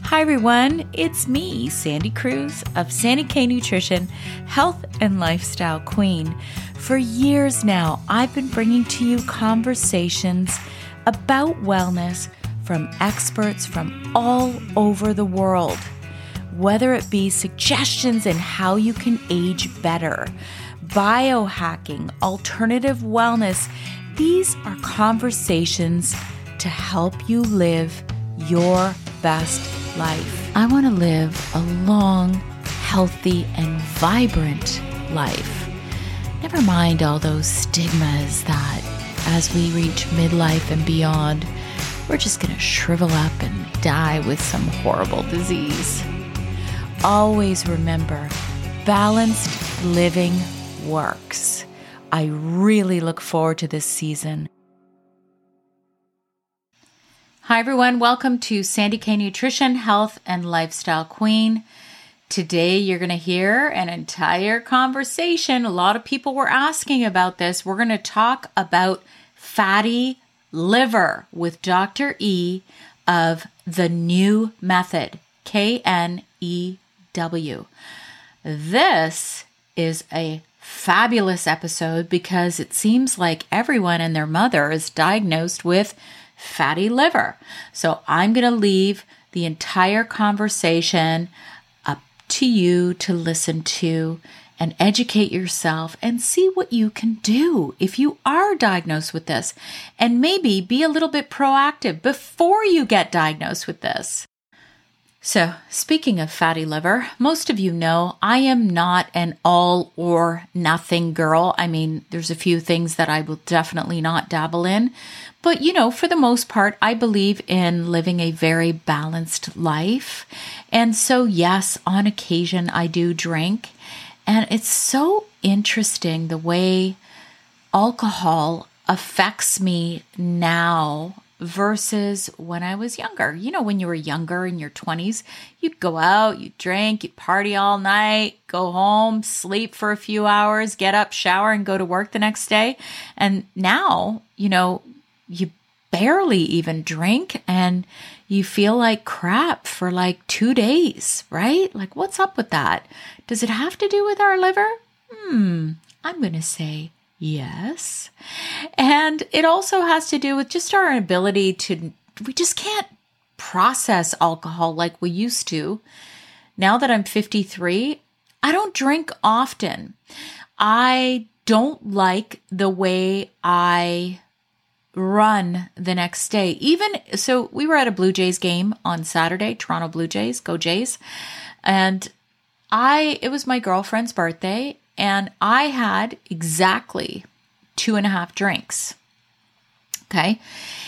Hi everyone, it's me, Sandy Cruz of Sandy K Nutrition, Health and Lifestyle Queen. For years now, I've been bringing to you conversations about wellness from experts from all over the world. Whether it be suggestions in how you can age better, biohacking, alternative wellness, these are conversations to help you live your best life. I want to live a long, healthy, and vibrant life. Never mind all those stigmas that as we reach midlife and beyond, we're just going to shrivel up and die with some horrible disease. Always remember, balanced living works. I really look forward to this season. Hi everyone, welcome to Sandy K Nutrition, Health and Lifestyle Queen. Today you're going to hear an entire conversation. A lot of people were asking about this. We're going to talk about fatty liver with Dr. E of The New Method, KNEW. This is a fabulous episode because it seems like everyone and their mother is diagnosed with fatty liver. So I'm going to leave the entire conversation up to you to listen to and educate yourself and see what you can do if you are diagnosed with this, and maybe be a little bit proactive before you get diagnosed with this. So, speaking of fatty liver, most of you know I am not an all or nothing girl. I mean, there's a few things that I will definitely not dabble in. But, for the most part, I believe in living a very balanced life. And so, yes, on occasion, I do drink. And it's so interesting the way alcohol affects me now versus when I was younger. When you were younger in your 20s, you'd go out, you'd drink, you'd party all night, go home, sleep for a few hours, get up, shower, and go to work the next day. And now, you barely even drink and you feel like crap for like 2 days, right? Like, what's up with that? Does it have to do with our liver? I'm going to say yes. And it also has to do with just our ability we just can't process alcohol like we used to. Now that I'm 53, I don't drink often. I don't like the way I run the next day. So we were at a Blue Jays game on Saturday, Toronto Blue Jays, go Jays. And it was my girlfriend's birthday and I had exactly 2.5 drinks. Okay.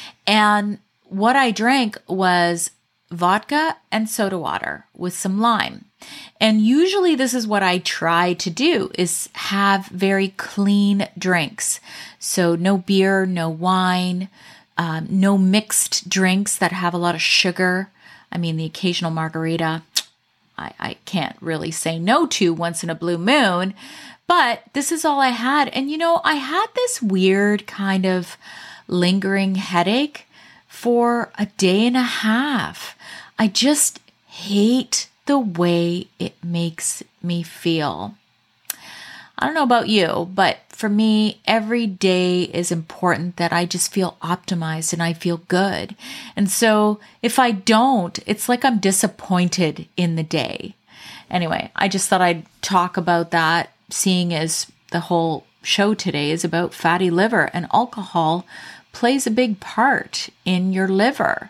And what I drank was vodka and soda water with some lime. And usually this is what I try to do, is have very clean drinks. So no beer, no wine, no mixed drinks that have a lot of sugar. I mean, the occasional margarita, I can't really say no to once in a blue moon, but this is all I had. And I had this weird kind of lingering headache for a day and a half. I just hate the way it makes me feel. I don't know about you, but for me, every day is important that I just feel optimized and I feel good. And so if I don't, it's like I'm disappointed in the day. Anyway, I just thought I'd talk about that, seeing as the whole show today is about fatty liver, and alcohol plays a big part in your liver.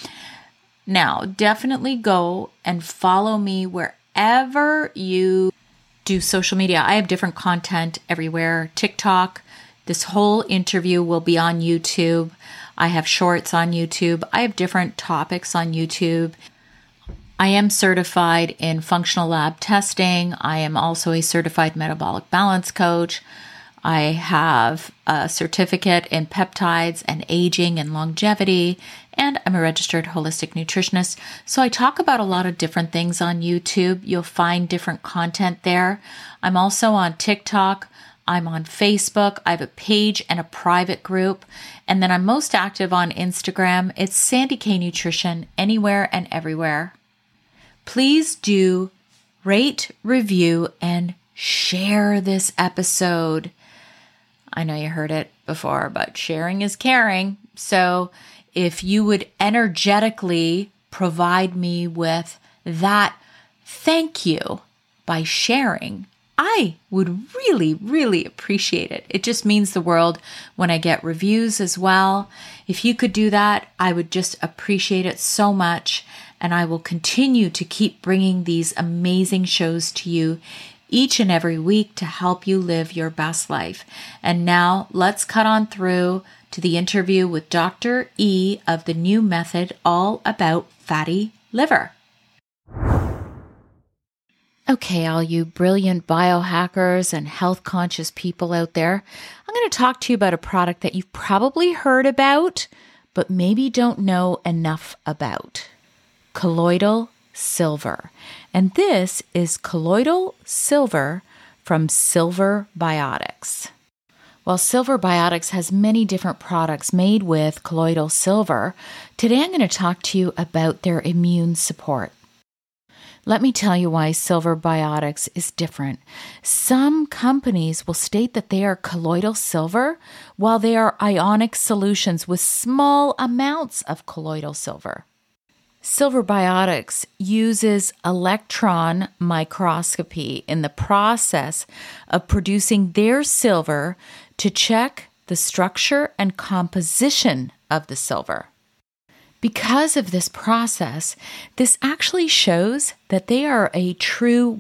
Now, definitely go and follow me wherever you do social media. I have different content everywhere. TikTok. This whole interview will be on YouTube. I have shorts on YouTube. I have different topics on YouTube. I am certified in functional lab testing. I am also a certified metabolic balance coach. I have a certificate in peptides and aging and longevity, and I'm a registered holistic nutritionist. So I talk about a lot of different things on YouTube. You'll find different content there. I'm also on TikTok. I'm on Facebook. I have a page and a private group. And then I'm most active on Instagram. It's Sandy K Nutrition, anywhere and everywhere. please do rate, review, and share this episode. I know you heard it before, but sharing is caring. So if you would energetically provide me with that thank you by sharing, I would really, really appreciate it. It just means the world when I get reviews as well. If you could do that, I would just appreciate it so much. And I will continue to keep bringing these amazing shows to you each and every week to help you live your best life. And now let's cut on through to the interview with Dr. E of the New Method, all about fatty liver. Okay, all you brilliant biohackers and health conscious people out there, I'm going to talk to you about a product that you've probably heard about, but maybe don't know enough about. Colloidal silver. And this is colloidal silver from Silver Biotics. While Silver Biotics has many different products made with colloidal silver, today I'm going to talk to you about their immune support. Let me tell you why Silver Biotics is different. Some companies will state that they are colloidal silver, while they are ionic solutions with small amounts of colloidal silver. Silver Biotics uses electron microscopy in the process of producing their silver to check the structure and composition of the silver. Because of this process, this actually shows that they are a true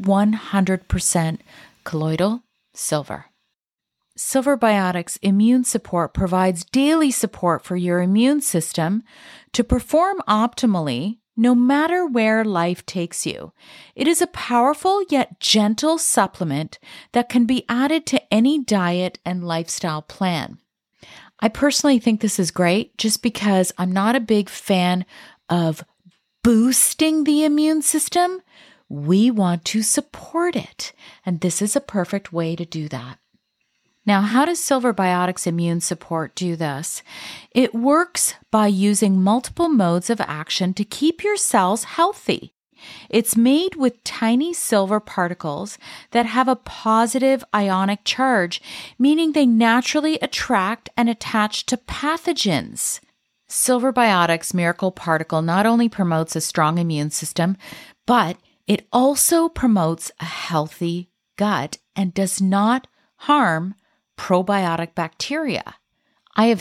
100% colloidal silver. Silver Biotics Immune Support provides daily support for your immune system to perform optimally no matter where life takes you. It is a powerful yet gentle supplement that can be added to any diet and lifestyle plan. I personally think this is great just because I'm not a big fan of boosting the immune system. We want to support it, and this is a perfect way to do that. Now, how does Silver Biotics Immune Support do this? It works by using multiple modes of action to keep your cells healthy. It's made with tiny silver particles that have a positive ionic charge, meaning they naturally attract and attach to pathogens. Silver Biotics Miracle Particle not only promotes a strong immune system, but it also promotes a healthy gut and does not harm probiotic bacteria. I have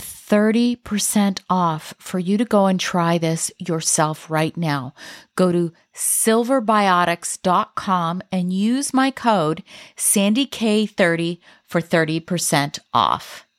30% off for you to go and try this yourself right now. Go to silverbiotics.com and use my code SandyK30 for 30% off.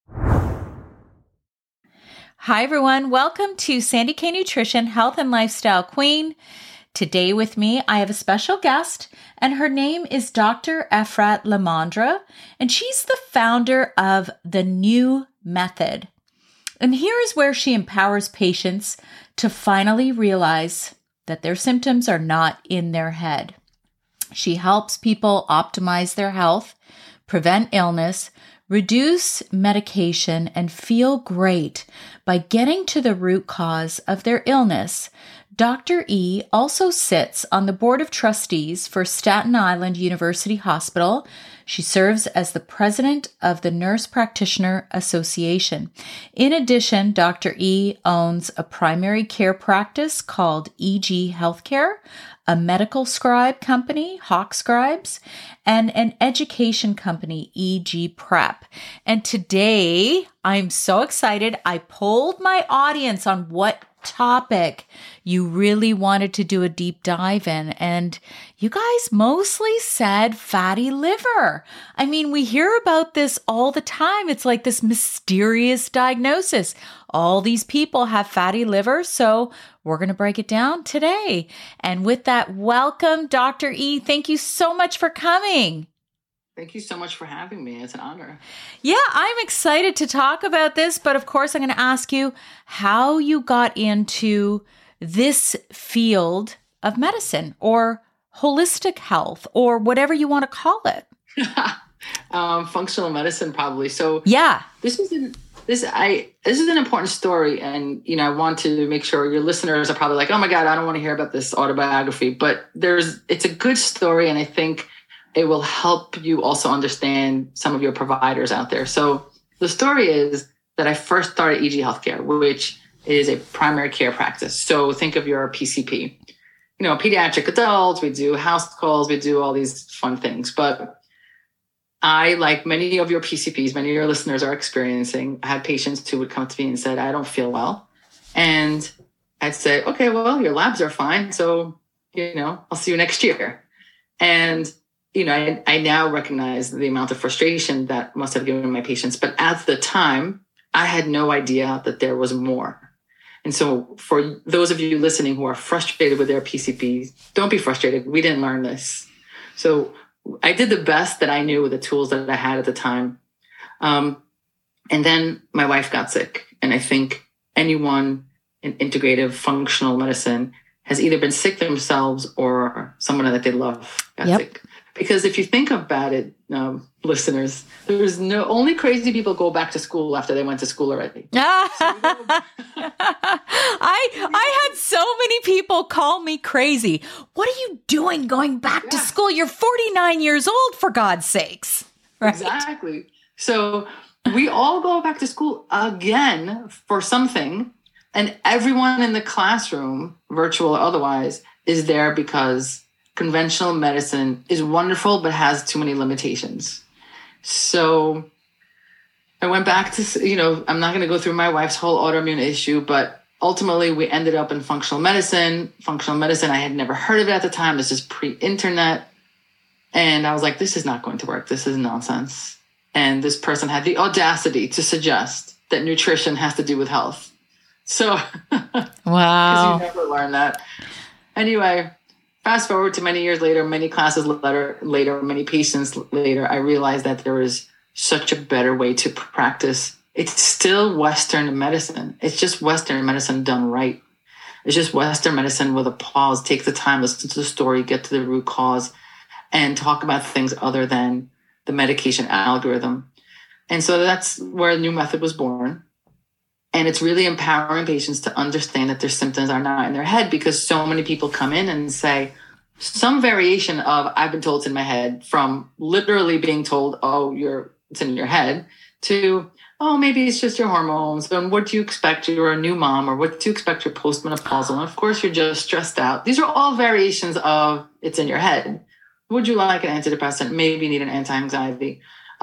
Hi everyone, welcome to Sandy K Nutrition, Health and Lifestyle Queen. Today with me, I have a special guest, and her name is Dr. Efrat Lamondra, and she's the founder of The New Method. And here is where she empowers patients to finally realize that their symptoms are not in their head. She helps people optimize their health, prevent illness, reduce medication, and feel great by getting to the root cause of their illness. Dr. E also sits on the Board of Trustees for Staten Island University Hospital. She serves as the president of the Nurse Practitioner Association. In addition, Dr. E owns a primary care practice called EG Healthcare, a medical scribe company, Hawk Scribes, and an education company, EG Prep. And today, I'm so excited. I polled my audience on what topic you really wanted to do a deep dive in, and you guys mostly said fatty liver. I mean, we hear about this all the time. It's like this mysterious diagnosis. All these people have fatty liver, so we're going to break it down today. And with that, welcome, Dr. E. Thank you so much for coming. Thank you so much for having me. It's an honor. Yeah, I'm excited to talk about this, but of course, I'm going to ask you how you got into this field of medicine or holistic health or whatever you want to call it. Functional medicine, probably. So yeah, this was in This is an important story, and I want to make sure your listeners are probably like, "Oh my God, I don't want to hear about this autobiography." But it's a good story, and I think it will help you also understand some of your providers out there. So the story is that I first started EG Healthcare, which is a primary care practice. So think of your PCP. Pediatric adults, we do house calls, we do all these fun things, but I, like many of your PCPs, many of your listeners are experiencing, I had patients who would come to me and said, I don't feel well. And I'd say, okay, well, your labs are fine. So, I'll see you next year. And, I now recognize the amount of frustration that must have given my patients. But at the time, I had no idea that there was more. And so for those of you listening who are frustrated with their PCPs, don't be frustrated. We didn't learn this. So I did the best that I knew with the tools that I had at the time. And then my wife got sick. And I think anyone in integrative functional medicine has either been sick themselves or someone that they love got sick. Because if you think about it, listeners, there's only crazy people go back to school after they went to school already. I had so many people call me crazy. What are you doing going back to school? You're 49 years old, for God's sakes. Right? Exactly. So we all go back to school again for something. And everyone in the classroom, virtual or otherwise, is there because conventional medicine is wonderful, but has too many limitations. So I went back to, I'm not going to go through my wife's whole autoimmune issue, but ultimately we ended up in functional medicine. Functional medicine, I had never heard of it at the time. This is pre-internet. And I was like, this is not going to work. This is nonsense. And this person had the audacity to suggest that nutrition has to do with health. So, wow. Because you never learn that. Anyway, fast forward to many years later, many classes later, many patients later, I realized that there was such a better way to practice. It's still Western medicine. It's just Western medicine done right. It's just Western medicine with a pause. Take the time, listen to the story, get to the root cause, and talk about things other than the medication algorithm. And so that's where a new method was born. And it's really empowering patients to understand that their symptoms are not in their head, because so many people come in and say some variation of, I've been told it's in my head, from literally being told, oh, it's in your head, to, oh, maybe it's just your hormones. And what do you expect? You're a new mom, or what do you expect? You're postmenopausal. And of course, you're just stressed out. These are all variations of it's in your head. Would you like an antidepressant? Maybe you need an anti-anxiety.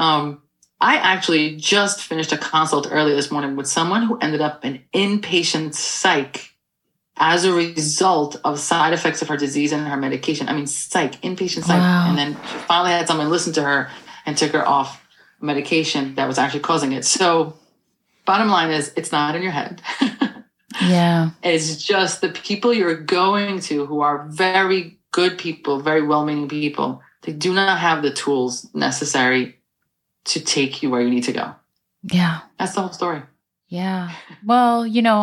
I actually just finished a consult early this morning with someone who ended up in inpatient psych as a result of side effects of her disease and her medication. I mean, inpatient psych. Wow. And then she finally had someone listen to her and took her off medication that was actually causing it. So bottom line is, it's not in your head. Yeah. It's just the people you're going to who are very good people, very well-meaning people. They do not have the tools necessary to take you where you need to go. Yeah. That's the whole story. Yeah. Well,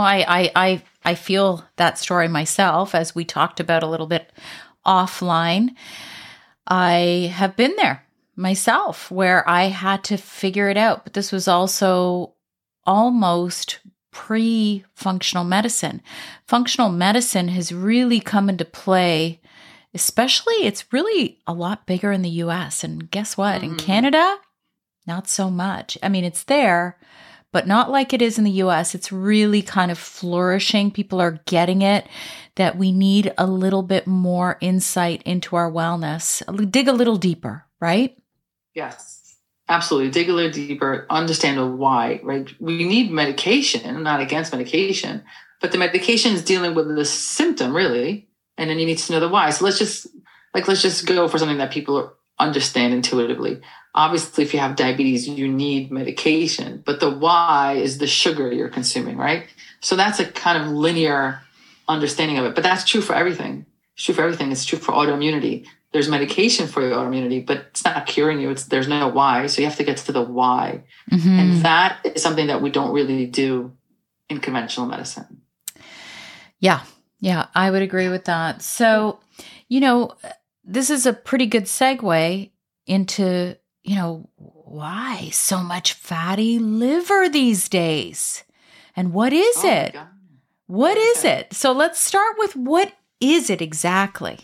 I feel that story myself, as we talked about a little bit offline. I have been there myself where I had to figure it out, but this was also almost pre-functional medicine. Functional medicine has really come into play, especially it's really a lot bigger in the US. And guess what? In Canada, not so much. I mean, it's there, but not like it is in the US. It's really kind of flourishing. People are getting it, that we need a little bit more insight into our wellness. Dig a little deeper, right? Yes, absolutely. Dig a little deeper, understand the why, right? We need medication. I'm not against medication, but the medication is dealing with the symptom, really. And then you need to know the why. So let's just go for something that people understand intuitively. Obviously, if you have diabetes, you need medication, but the why is the sugar you're consuming, right? So that's a kind of linear understanding of it, but that's true for everything. It's true for everything. It's true for autoimmunity. There's medication for your autoimmunity, but it's not curing you. There's no why. So you have to get to the why. Mm-hmm. And that is something that we don't really do in conventional medicine. Yeah. Yeah, I would agree with that. So, this is a pretty good segue into why so much fatty liver these days? And what is it? God. What is it? So let's start with what is it exactly?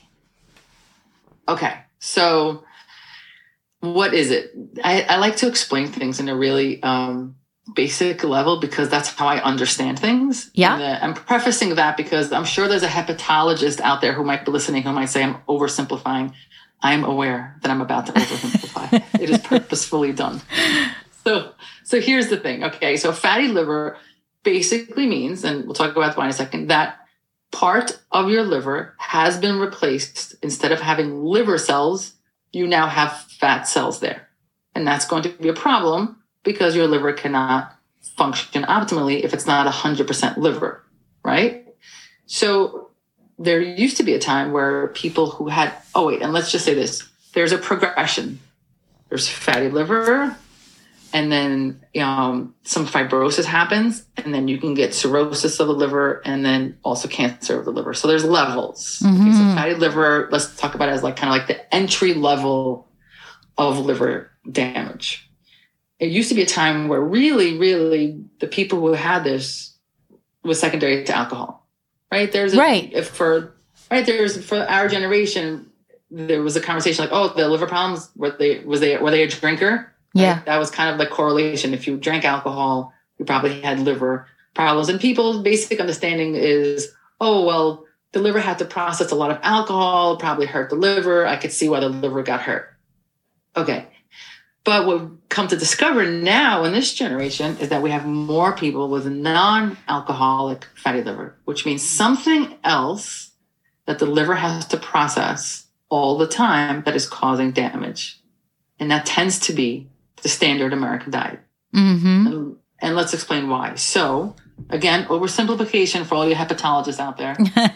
Okay. So what is it? I like to explain things in a really basic level because that's how I understand things. Yeah. And I'm prefacing that because I'm sure there's a hepatologist out there who might be listening who might say I'm oversimplifying. I'm aware that I'm about to oversimplify. It is purposefully done. So here's the thing. Okay. So fatty liver basically means, and we'll talk about why in a second, that part of your liver has been replaced. Instead of having liver cells, you now have fat cells there. And that's going to be a problem because your liver cannot function optimally if it's not 100% liver, right? So there used to be a time where people who had, and let's just say this. There's a progression. There's fatty liver, and then some fibrosis happens, and then you can get cirrhosis of the liver, and then also cancer of the liver. So there's levels. Mm-hmm. Okay, so fatty liver, let's talk about it as kind of the entry level of liver damage. It used to be a time where really, really the people who had this was secondary to alcohol, right? For our generation, there was a conversation the liver problems, were they a drinker? Yeah. Right? That was kind of the correlation. If you drank alcohol, you probably had liver problems. And people's basic understanding is, the liver had to process a lot of alcohol, probably hurt the liver. I could see why the liver got hurt. Okay. But what we've come to discover now in this generation is that we have more people with non-alcoholic fatty liver, which means something else that the liver has to process all the time that is causing damage. And that tends to be the standard American diet. Mm-hmm. And let's explain why. So again, oversimplification for all you hepatologists out there.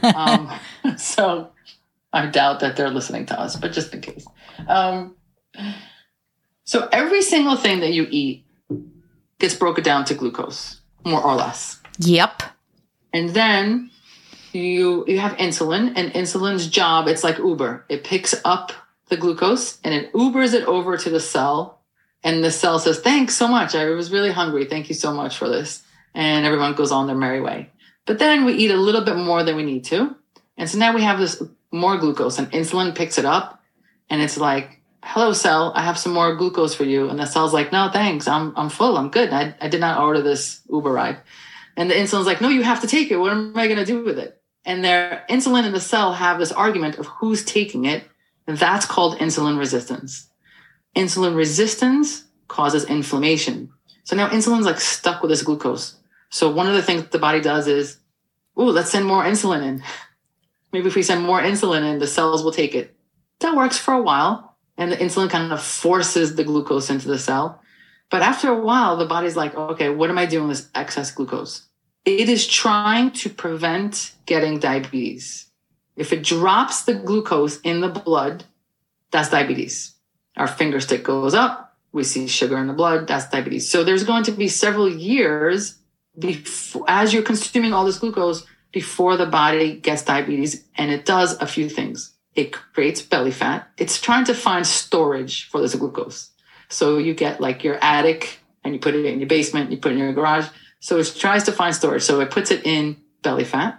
So I doubt that they're listening to us, but just in case. So every single thing that you eat gets broken down to glucose, more or less. Yep. And then you have insulin, and insulin's job, it's like Uber. It picks up the glucose and it Ubers it over to the cell. And the cell says, thanks so much. I was really hungry. Thank you so much for this. And everyone goes on their merry way. But then we eat a little bit more than we need to. And so now we have this more glucose, and insulin picks it up. And it's like, hello, cell, I have some more glucose for you. And the cell's like, no, thanks. I'm full. I'm good. I did not order this Uber ride. And the insulin's like, no, you have to take it. What am I going to do with it? And their insulin and the cell have this argument of who's taking it. And that's called insulin resistance. Insulin resistance causes inflammation. So now insulin's stuck with this glucose. So one of the things the body does is, let's send more insulin in. Maybe if we send more insulin in, the cells will take it. That works for a while. And the insulin kind of forces the glucose into the cell. But after a while, the body's like, okay, what am I doing with this excess glucose? It is trying to prevent getting diabetes. If it drops the glucose in the blood, that's diabetes. Our finger stick goes up, we see sugar in the blood, that's diabetes. So there's going to be several years before, as you're consuming all this glucose, before the body gets diabetes. And it does a few things. It creates belly fat. It's trying to find storage for this glucose. So you get your attic and you put it in your basement, you put it in your garage. So it tries to find storage. So it puts it in belly fat.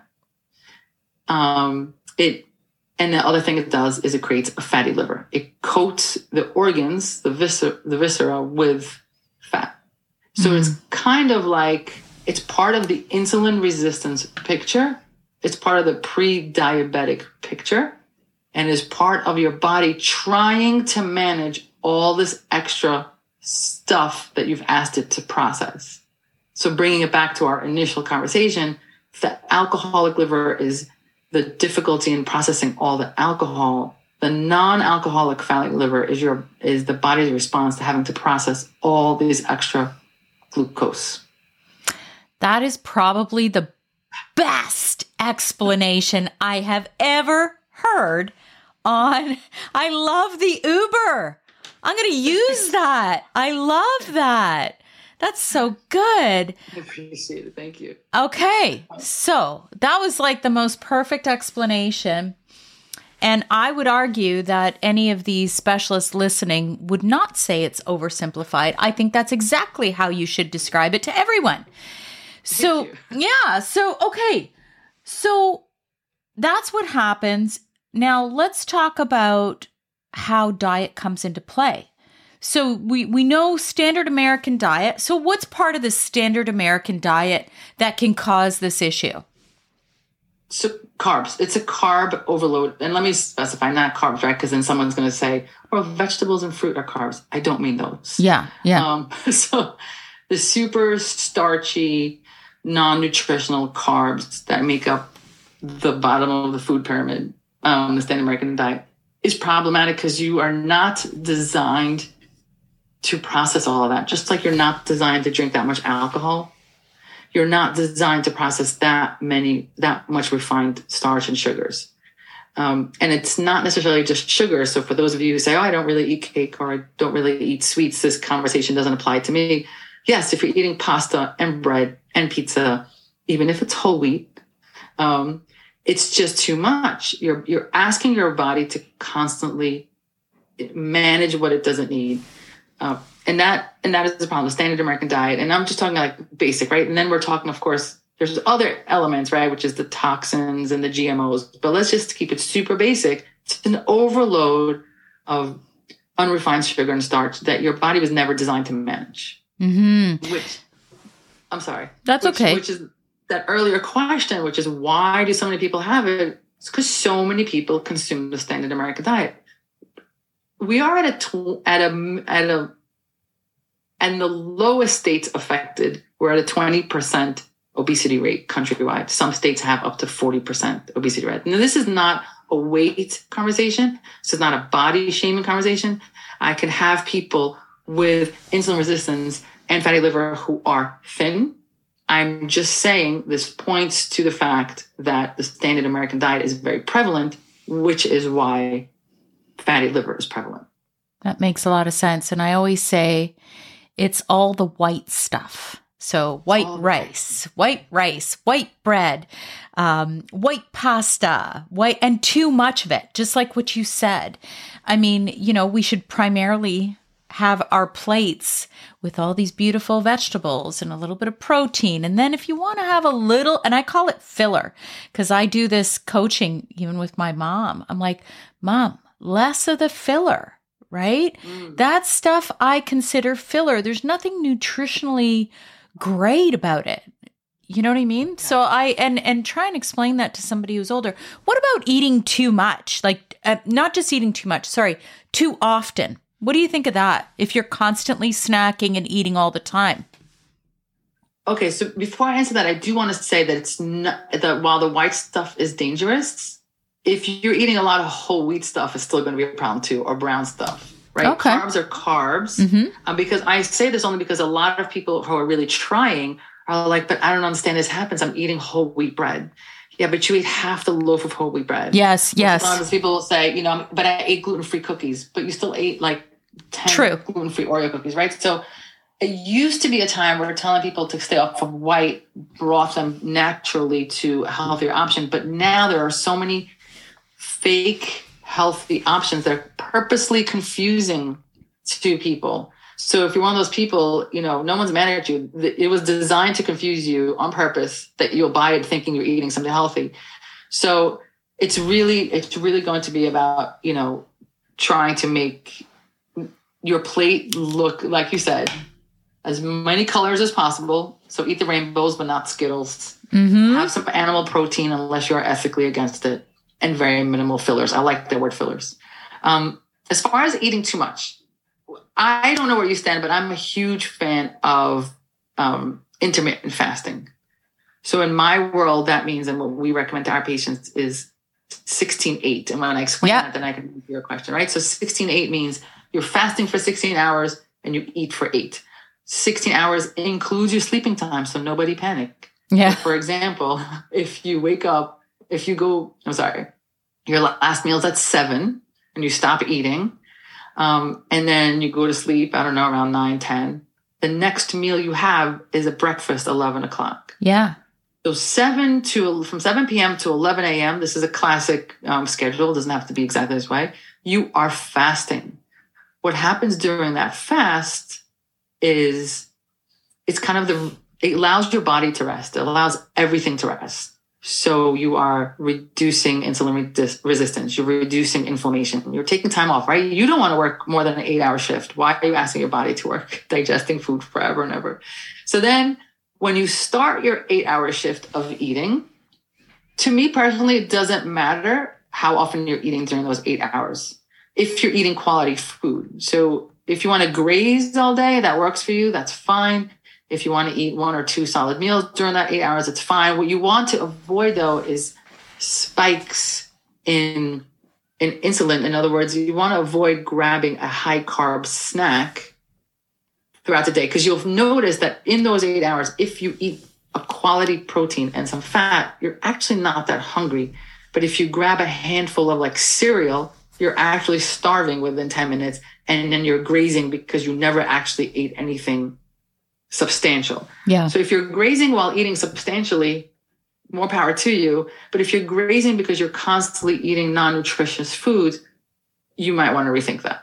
And the other thing it does is it creates a fatty liver. It coats the organs, the viscera with fat. So it's kind of it's part of the insulin resistance picture. It's part of the pre-diabetic picture. And is part of your body trying to manage all this extra stuff that you've asked it to process. So bringing it back to our initial conversation, the alcoholic liver is the difficulty in processing all the alcohol. The non-alcoholic fatty liver is the body's response to having to process all these extra glucose. That is probably the best explanation I have ever heard on. I love the Uber. I'm going to use that. I love that. That's so good. I appreciate it. Thank you. Okay. So that was the most perfect explanation. And I would argue that any of these specialists listening would not say it's oversimplified. I think that's exactly how you should describe it to everyone. So, yeah. So, okay. So that's what happens. Now let's talk about how diet comes into play. So we know standard American diet. So what's part of the standard American diet that can cause this issue? So carbs. It's a carb overload. And let me specify, not carbs, right? Because then someone's going to say, well, vegetables and fruit are carbs. I don't mean those. Yeah, yeah. So the super starchy, non-nutritional carbs that make up the bottom of the food pyramid, the standard American diet, is problematic because you are not designed to process all of that. Just like you're not designed to drink that much alcohol, you're not designed to process that much refined starch and sugars. And it's not necessarily just sugar. So for those of you who say, oh, I don't really eat cake or I don't really eat sweets, this conversation doesn't apply to me. Yes, if you're eating pasta and bread and pizza, even if it's whole wheat, it's just too much. You're asking your body to constantly manage what it doesn't need. And that is the problem, the standard American diet. And I'm just talking like basic, right? And then we're talking, of course, there's other elements, right? Which is the toxins and the GMOs. But let's just keep it super basic. It's an overload of unrefined sugar and starch that your body was never designed to manage. Mm-hmm. That's okay. Which is that earlier question, which is why do so many people have it? It's because so many people consume the standard American diet. We are and the lowest states affected, we're at a 20% obesity rate countrywide. Some states have up to 40% obesity rate. Now, this is not a weight conversation. This is not a body shaming conversation. I can have people with insulin resistance and fatty liver who are thin. I'm just saying this points to the fact that the standard American diet is very prevalent, which is why fatty liver is prevalent. That makes a lot of sense. And I always say it's all the white stuff. So white rice, white bread, white pasta, and too much of it, just like what you said. I mean, we should primarily have our plates with all these beautiful vegetables and a little bit of protein. And then if you want to have a little, and I call it filler, because I do this coaching even with my mom. I'm like, Mom, less of the filler, right? That stuff I consider filler. There's nothing nutritionally great about it. You know what I mean? Yeah. So and try and explain that to somebody who's older. What about eating too much? Like not just eating too much, too often. What do you think of that? If you're constantly snacking and eating all the time? Okay, so before I answer that, I do want to say that it's not that while the white stuff is dangerous, if you're eating a lot of whole wheat stuff, it's still going to be a problem too, or brown stuff, right? Okay. Carbs are carbs. Mm-hmm. Because I say this only because a lot of people who are really trying are like, but I don't understand this happens. I'm eating whole wheat bread. Yeah, but you eat half the loaf of whole wheat bread. Yes. Sometimes people will say, but I ate gluten-free cookies, but you still ate like 10 gluten-free Oreo cookies, right? So it used to be a time where we're telling people to stay off from white, brought them naturally to a healthier option. But now there are so many fake healthy options that are purposely confusing to people. So if you're one of those people, no one's mad at you. It was designed to confuse you on purpose that you'll buy it thinking you're eating something healthy. So it's really going to be about, trying to make your plate look, like you said, as many colors as possible. So eat the rainbows, but not Skittles. Mm-hmm. Have some animal protein unless you're ethically against it. And very minimal fillers. I like the word fillers. As far as eating too much, I don't know where you stand, but I'm a huge fan of intermittent fasting. So in my world, that means, and what we recommend to our patients is 16-8. And when I explain that, then I can answer your question, right? So 16-8 means you're fasting for 16 hours and you eat for 8. 16 hours includes your sleeping time, so nobody panic. Yeah. So for example, if you wake up, your last meal's at 7 and you stop eating, and then you go to sleep, around 9, 10. The next meal you have is a breakfast, 11 o'clock. Yeah. So from 7 p.m. to 11 a.m., this is a classic schedule. It doesn't have to be exactly this way. You are fasting. What happens during that fast is it allows your body to rest. It allows everything to rest. So you are reducing insulin resistance. You're reducing inflammation. You're taking time off, right? You don't want to work more than an 8-hour shift. Why are you asking your body to work digesting food forever and ever? So then when you start your 8-hour shift of eating, to me personally, it doesn't matter how often you're eating during those 8 hours. If you're eating quality food. So if you want to graze all day, that works for you. That's fine. If you want to eat 1 or 2 solid meals during that 8 hours, it's fine. What you want to avoid, though, is spikes in insulin. In other words, you want to avoid grabbing a high carb snack throughout the day, because you'll notice that in those 8 hours, if you eat a quality protein and some fat, you're actually not that hungry. But if you grab a handful of like cereal, you're actually starving within 10 minutes, and then you're grazing because you never actually ate anything substantial. Yeah. So if you're grazing while eating substantially, more power to you. But if you're grazing because you're constantly eating non-nutritious foods, you might want to rethink that.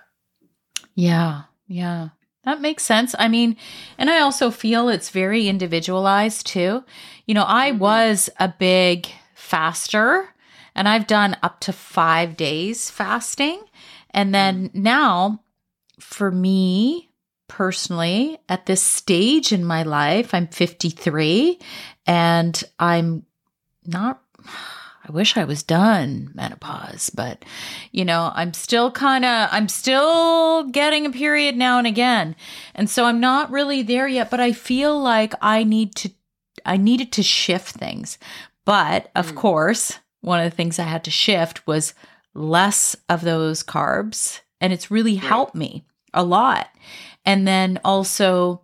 Yeah. Yeah. That makes sense. I mean, and I also feel it's very individualized too. You know, I was a big faster, and I've done up to 5 days fasting. And then now, for me personally, at this stage in my life, I'm 53, and I'm not, I wish I was done menopause, but you know, I'm still getting a period now and again. And so I'm not really there yet, but I feel like I needed to shift things. But of course, one of the things I had to shift was less of those carbs, and it's really helped me a lot. And then also,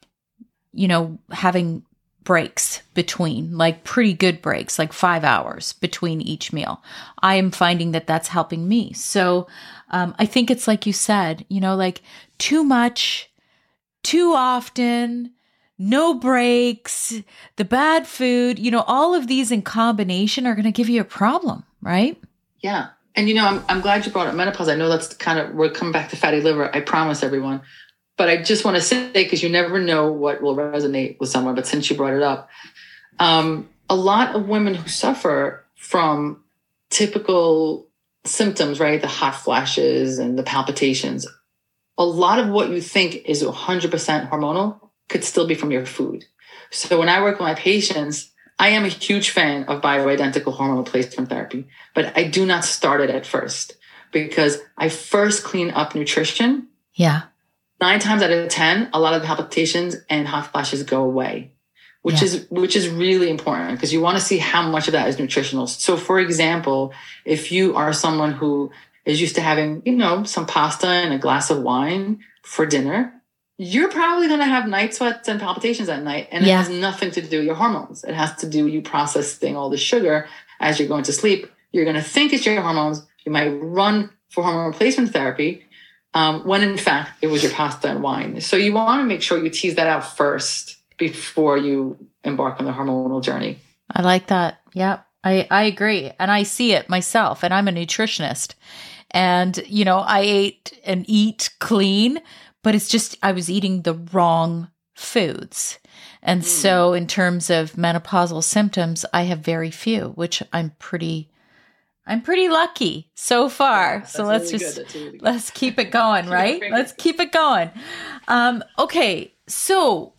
you know, having breaks between, like pretty good breaks, like 5 hours between each meal. I am finding that that's helping me. So I think it's like you said, you know, like too much, too often, no breaks, the bad food, you know, all of these in combination are going to give you a problem, right? Yeah. And, you know, I'm glad you brought up menopause. I know that's we're coming back to fatty liver. I promise everyone. But I just want to say, because you never know what will resonate with someone, but since you brought it up, a lot of women who suffer from typical symptoms, right? The hot flashes and the palpitations, a lot of what you think is 100% hormonal could still be from your food. So when I work with my patients, I am a huge fan of bioidentical hormone replacement therapy, but I do not start it at first, because I first clean up nutrition. Yeah. 9 times out of 10, a lot of the palpitations and hot flashes go away, which is really important, because you want to see how much of that is nutritional. So for example, if you are someone who is used to having, you know, some pasta and a glass of wine for dinner, you're probably going to have night sweats and palpitations at night. And it has nothing to do with your hormones. It has to do with you processing all the sugar as you're going to sleep. You're going to think it's your hormones. You might run for hormone replacement therapy, when in fact it was your pasta and wine. So you want to make sure you tease that out first before you embark on the hormonal journey. I like that. Yeah, I agree. And I see it myself, and I'm a nutritionist. And, you know, I ate and eat clean, but it's just, I was eating the wrong foods. And so in terms of menopausal symptoms, I have very few, which I'm pretty lucky so far. Yeah, so let's keep it going, right? Let's keep it going. Okay. So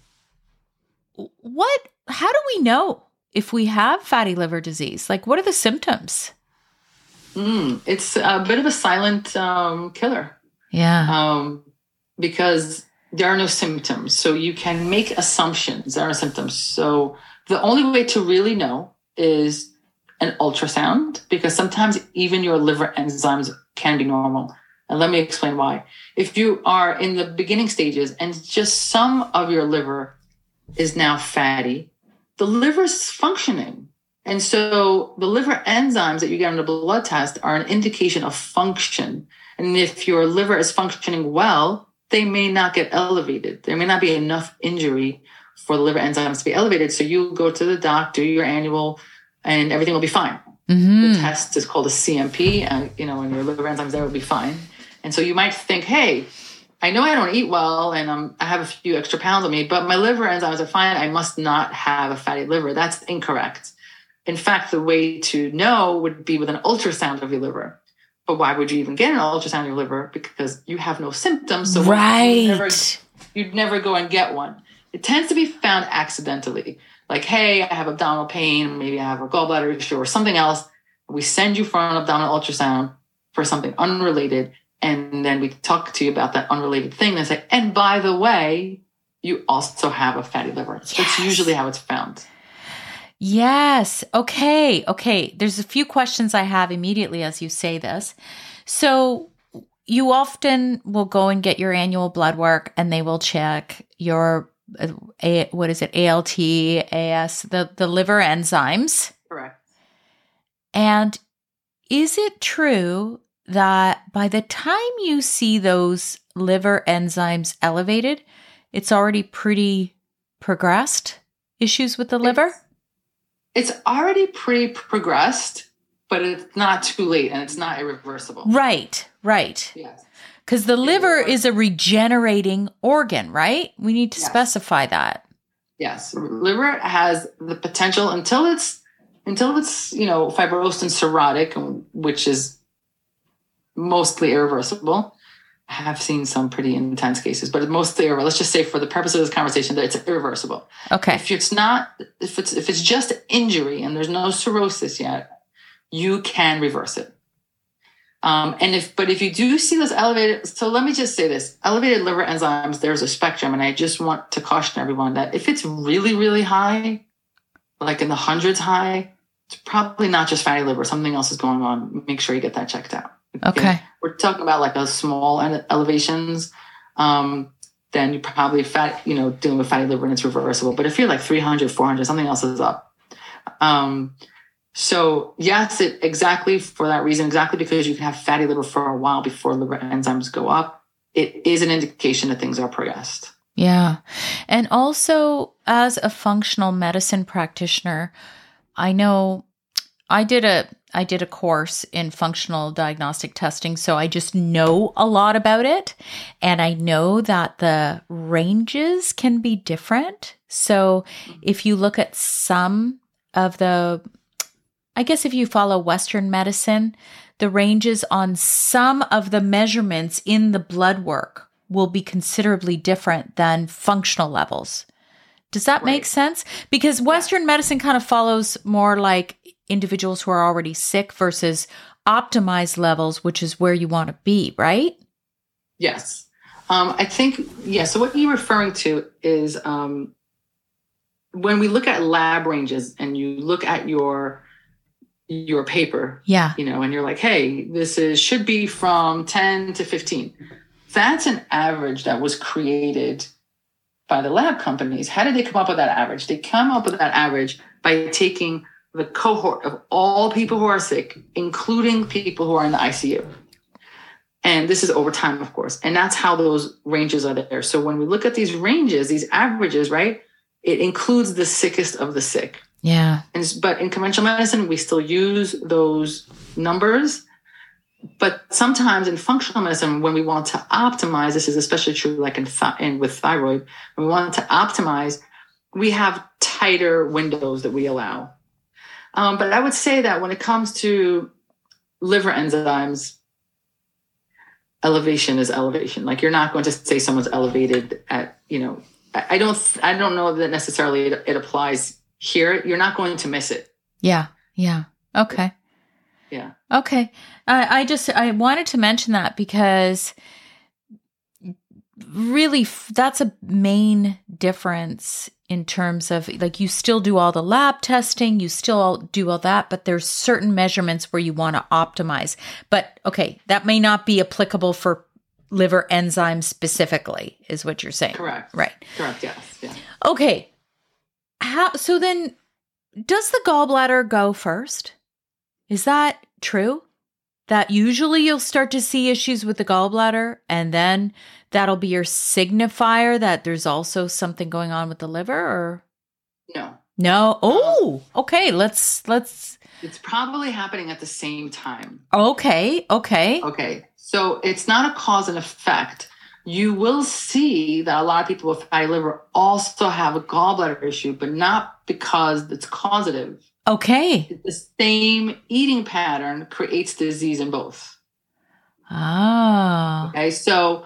how do we know if we have fatty liver disease? Like, what are the symptoms? It's a bit of a silent killer. Yeah. Because there are no symptoms. So you can make assumptions. There are symptoms. So the only way to really know is an ultrasound, because sometimes even your liver enzymes can be normal. And let me explain why. If you are in the beginning stages and just some of your liver is now fatty, the liver is functioning. And so the liver enzymes that you get on the blood test are an indication of function. And if your liver is functioning well, they may not get elevated. There may not be enough injury for the liver enzymes to be elevated. So you go to the doc, do your annual, and everything will be fine. The test is called a CMP, and and your liver enzymes there will be fine. And so you might think, hey, I know I don't eat well, and I have a few extra pounds on me, but my liver enzymes are fine. I must not have a fatty liver. That's incorrect. In fact, the way to know would be with an ultrasound of your liver. But why would you even get an ultrasound of your liver? Because you have no symptoms. So you'd never go and get one. It tends to be found accidentally. Like, hey, I have abdominal pain. Maybe I have a gallbladder issue or something else. We send you for an abdominal ultrasound for something unrelated. And then we talk to you about that unrelated thing and say, and by the way, you also have a fatty liver. Yes. That's usually how it's found. Yes. Okay. There's a few questions I have immediately as you say this. So you often will go and get your annual blood work, and they will check your, what is it? ALT, AS, the liver enzymes. Correct. And is it true that by the time you see those liver enzymes elevated, it's already pretty progressed issues with the liver? It's already pretty progressed, but it's not too late and it's not irreversible. Right. Yes. Because the liver is a regenerating organ, right? We need to specify that. Yes. Liver has the potential until it's fibrosed and cirrhotic, which is mostly irreversible. I have seen some pretty intense cases, but mostly irreversible. Let's just say for the purpose of this conversation that it's irreversible. Okay. If it's just injury and there's no cirrhosis yet, you can reverse it. But if you do see those elevated, so let me just say this, elevated liver enzymes, there's a spectrum. And I just want to caution everyone that if it's really, really high, like in the hundreds high, it's probably not just fatty liver. Something else is going on. Make sure you get that checked out. Okay. We're talking about like a small elevations. Then you probably dealing with fatty liver and it's reversible. But if you're like 300, 400, something else is up. So yes, exactly for that reason, exactly because you can have fatty liver for a while before liver enzymes go up. It is an indication that things are progressed. Yeah. And also as a functional medicine practitioner, I know I did a course in functional diagnostic testing, so I just know a lot about it. And I know that the ranges can be different. So if you look at some of if you follow Western medicine, the ranges on some of the measurements in the blood work will be considerably different than functional levels. Does that make sense? Because Western medicine kind of follows more like individuals who are already sick versus optimized levels, which is where you want to be, right? Yes. I think, so what you're referring to is when we look at lab ranges and you look at your paper, and you're like, hey, should be from 10 to 15. That's an average that was created by the lab companies. How did they come up with that average? They come up with that average by taking the cohort of all people who are sick, including people who are in the ICU. And this is over time, of course. And that's how those ranges are there. So when we look at these ranges, these averages, right, it includes the sickest of the sick. Yeah. But in conventional medicine, we still use those numbers. But sometimes in functional medicine, when we want to optimize, this is especially true like with thyroid, when we want to optimize, we have tighter windows that we allow. But I would say that when it comes to liver enzymes, elevation is elevation. Like you're not going to say someone's elevated at, I don't know that necessarily it applies here. You're not going to miss it. Yeah. Okay. Yeah. Okay. I wanted to mention that because really that's a main difference in terms of like you still do all the lab testing, you still do all that, but there's certain measurements where you want to optimize. But okay, that may not be applicable for liver enzymes specifically, is what you're saying. Correct. Right. Correct. Yes. Yeah. Okay. So then does the gallbladder go first? Is that true? that usually you'll start to see issues with the gallbladder, and then that'll be your signifier that there's also something going on with the liver, or No. no? Oh, okay. Let's. It's probably happening at the same time. Okay. Okay. So it's not a cause and effect. You will see that a lot of people with fatty liver also have a gallbladder issue, but not because it's causative. Okay. The same eating pattern creates disease in both. Ah. Okay. So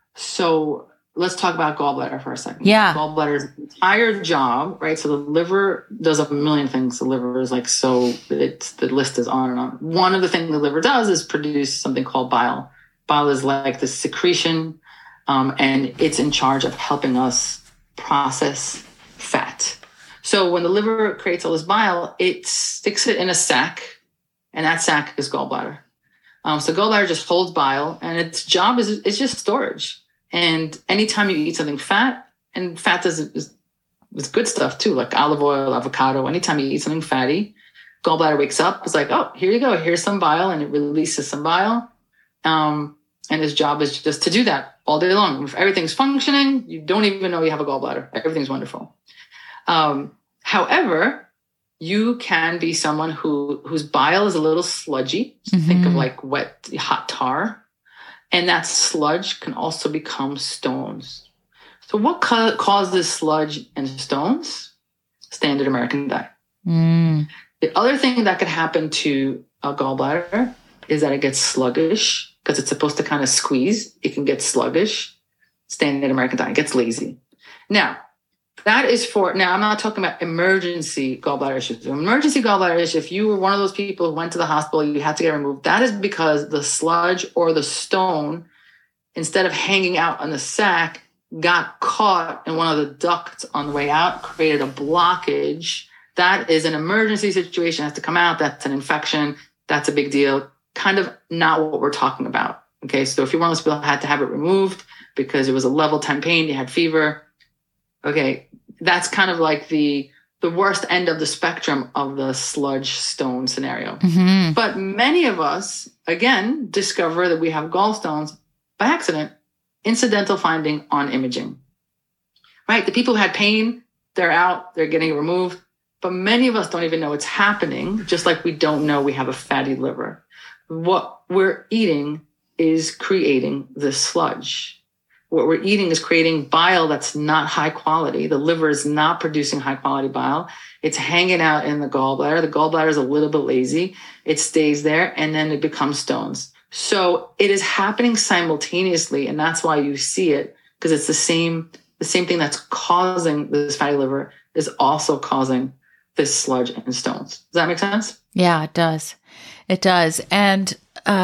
let's talk about gallbladder for a second. Yeah. Gallbladder's entire job, right? So the liver does a million things. The liver is like, the list is on and on. One of the things the liver does is produce something called bile. Bile is like the secretion, and it's in charge of helping us process fat. So when the liver creates all this bile, it sticks it in a sac, and that sac is gallbladder. So gallbladder just holds bile, and its job is just storage. And anytime you eat something fat, and fat is good stuff too, like olive oil, avocado, anytime you eat something fatty, gallbladder wakes up, it's like, oh, here you go, here's some bile, and it releases some bile. And his job is just to do that all day long. If everything's functioning, you don't even know you have a gallbladder. Everything's wonderful. However, you can be someone whose bile is a little sludgy. Mm-hmm. Think of like wet, hot tar. And that sludge can also become stones. So what causes sludge and stones? Standard American diet. Mm. The other thing that could happen to a gallbladder is that it gets sluggish because it's supposed to kind of squeeze. It can get sluggish. Standard American diet gets lazy. Now, I'm not talking about emergency gallbladder issues. Emergency gallbladder issue, if you were one of those people who went to the hospital, you had to get removed, that is because the sludge or the stone, instead of hanging out on the sac, got caught in one of the ducts on the way out, created a blockage. That is an emergency situation, it has to come out. That's an infection. That's a big deal. Kind of not what we're talking about. Okay, so if you're one of those people who had to have it removed because it was a level 10 pain, you had fever, okay, that's kind of like the worst end of the spectrum of the sludge stone scenario. Mm-hmm. But many of us, again, discover that we have gallstones by accident, incidental finding on imaging. Right? The people who had pain, they're out, they're getting it removed. But many of us don't even know it's happening, just like we don't know we have a fatty liver. What we're eating is creating this sludge. What we're eating is creating bile that's not high quality. The liver is not producing high quality bile. It's hanging out in the gallbladder. The gallbladder is a little bit lazy. It stays there and then it becomes stones. So it is happening simultaneously. And that's why you see it, because it's the same thing that's causing this fatty liver is also causing this sludge and stones. Does that make sense? Yeah, it does. It does. And,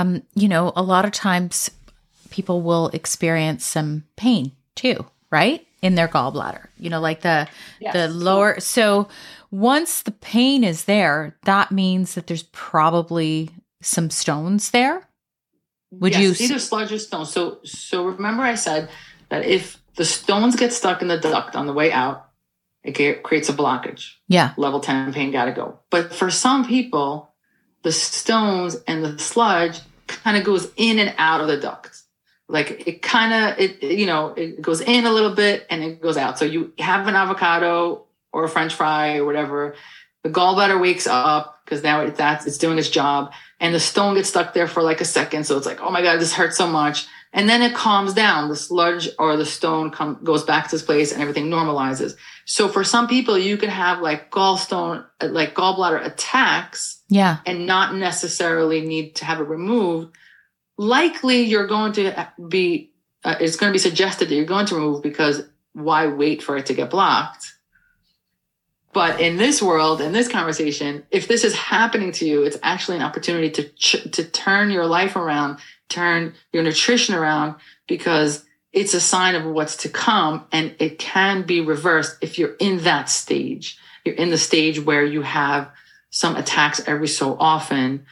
a lot of times people will experience some pain too, right? In their gallbladder, like the lower. So once the pain is there, that means that there's probably some stones there. Either sludge or stones. So remember I said that if the stones get stuck in the duct on the way out, it creates a blockage. Yeah. Level 10 pain got to go. But for some people, the stones and the sludge kind of goes in and out of the duct. Like it goes in a little bit and it goes out. So you have an avocado or a French fry or whatever. The gallbladder wakes up because now it's doing its job, and the stone gets stuck there for like a second. So it's like, oh my God, this hurts so much. And then it calms down. The sludge or the stone goes back to its place and everything normalizes. So for some people, you can have like gallbladder attacks, and not necessarily need to have it removed. Likely you're going to be, it's going to be suggested that you're going to remove, because why wait for it to get blocked? But in this world, in this conversation, if this is happening to you, it's actually an opportunity to turn your life around, turn your nutrition around, because it's a sign of what's to come, and it can be reversed if you're in that stage. You're in the stage where you have some attacks every so often,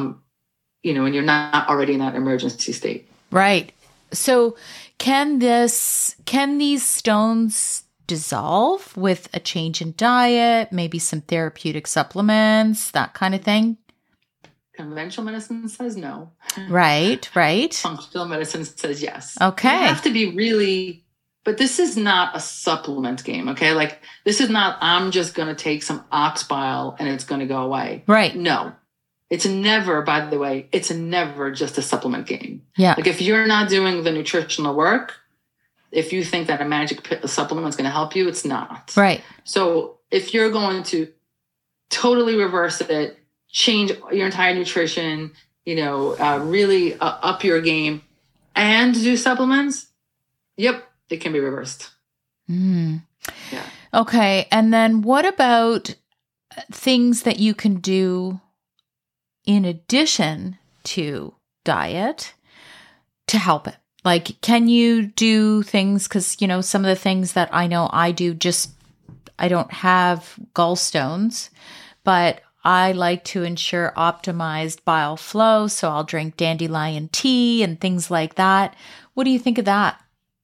and you're not already in that emergency state. Right. So can these stones dissolve with a change in diet, maybe some therapeutic supplements, that kind of thing? Conventional medicine says no. Right. Functional medicine says yes. Okay. You have to be really, but this is not a supplement game, okay? Like, this is not, I'm just going to take some ox bile and it's going to go away. Right. No. It's never, by the way, it's never just a supplement game. Yeah. Like, if you're not doing the nutritional work, if you think that a magic supplement is going to help you, it's not. Right. So if you're going to totally reverse it, change your entire nutrition, really up your game and do supplements, yep, it can be reversed. Mm. Yeah. Okay. And then what about things that you can do in addition to diet to help it? Like, can you do things? Because, some of the things that I know I do, I don't have gallstones, but I like to ensure optimized bile flow. So I'll drink dandelion tea and things like that. What do you think of that?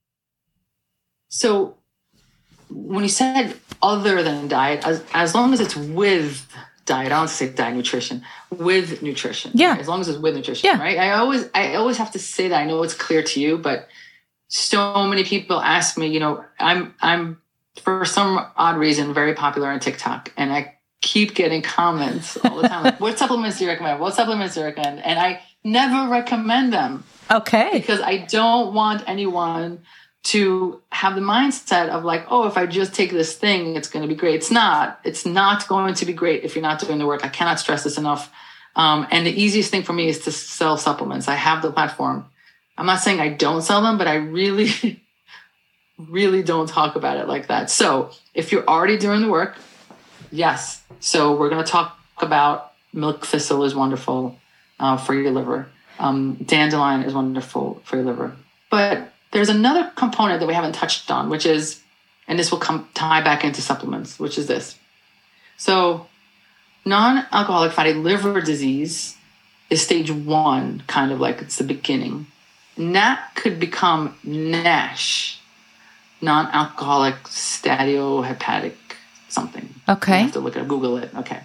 So when you said other than diet, as long as it's with diet, I don't say diet, nutrition, with nutrition. Yeah. Right? As long as it's with nutrition, right? I always have to say that. I know it's clear to you, but so many people ask me, I'm for some odd reason very popular on TikTok, and I keep getting comments all the time like, what supplements do you recommend? What supplements do you recommend? And I never recommend them. Okay. Because I don't want anyone to have the mindset of like, oh, if I just take this thing, it's going to be great. It's not. It's not going to be great if you're not doing the work. I cannot stress this enough. And the easiest thing for me is to sell supplements. I have the platform. I'm not saying I don't sell them, but I really, really don't talk about it like that. So if you're already doing the work, yes. So we're going to talk about milk thistle is wonderful for your liver. Dandelion is wonderful for your liver. But there's another component that we haven't touched on, which is, and this will tie back into supplements, which is this. So non-alcoholic fatty liver disease is stage 1, kind of like it's the beginning. And that could become NASH, non-alcoholic steatohepatic something. Okay. You have to look at Google it. Okay.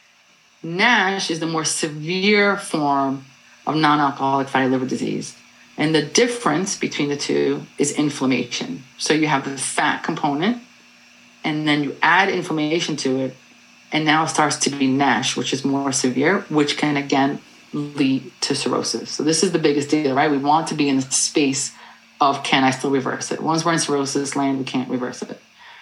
NASH is the more severe form of non-alcoholic fatty liver disease. And the difference between the two is inflammation. So you have the fat component, and then you add inflammation to it, and now it starts to be NASH, which is more severe, which can, again, lead to cirrhosis. So this is the biggest deal, right? We want to be in the space of, can I still reverse it? Once we're in cirrhosis land, we can't reverse it.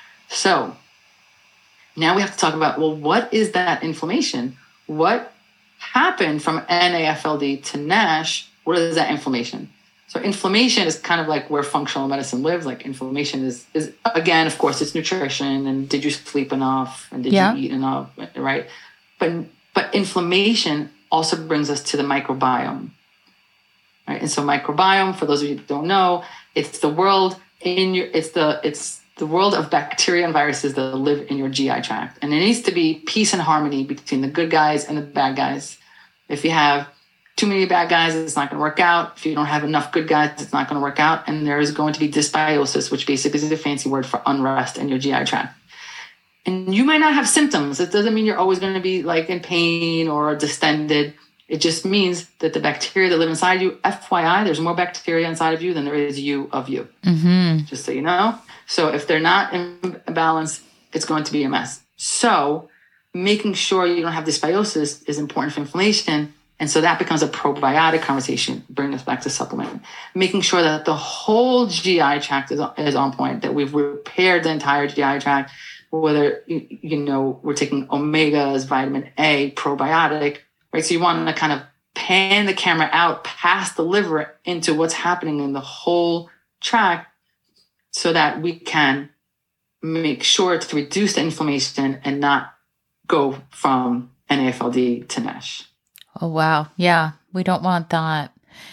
So now we have to talk about, well, what is that inflammation? What happened from NAFLD to NASH? What is that inflammation? So inflammation is kind of like where functional medicine lives. Like, inflammation is again, of course, it's nutrition, and did you sleep enough, and did you eat enough, right? But inflammation also brings us to the microbiome, right? And so microbiome, for those of you who don't know, it's the world it's the world of bacteria and viruses that live in your GI tract, and it needs to be peace and harmony between the good guys and the bad guys. If you have too many bad guys, it's not going to work out. If you don't have enough good guys, it's not going to work out. And there is going to be dysbiosis, which basically is a fancy word for unrest in your GI tract. And you might not have symptoms. It doesn't mean you're always going to be like in pain or distended. It just means that the bacteria that live inside you, FYI, there's more bacteria inside of you than there is you of you. Mm-hmm. Just so you know. So if they're not in balance, it's going to be a mess. So making sure you don't have dysbiosis is important for inflammation. And so that becomes a probiotic conversation, bringing us back to supplement. Making sure that the whole GI tract is on point, that we've repaired the entire GI tract, whether, we're taking omegas, vitamin A, probiotic, right? So you want to kind of pan the camera out past the liver into what's happening in the whole tract so that we can make sure to reduce the inflammation and not go from NAFLD to NASH. Oh, wow. Yeah, we don't want that.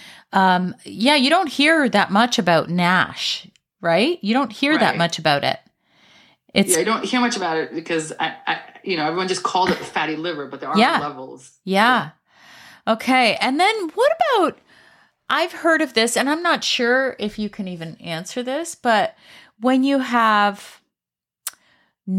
You don't hear that much about NASH, right? You don't hear that much about it. I don't hear much about it because everyone just called it fatty liver, but there are levels. Yeah. Okay. And then what about, I've heard of this, and I'm not sure if you can even answer this, but when you have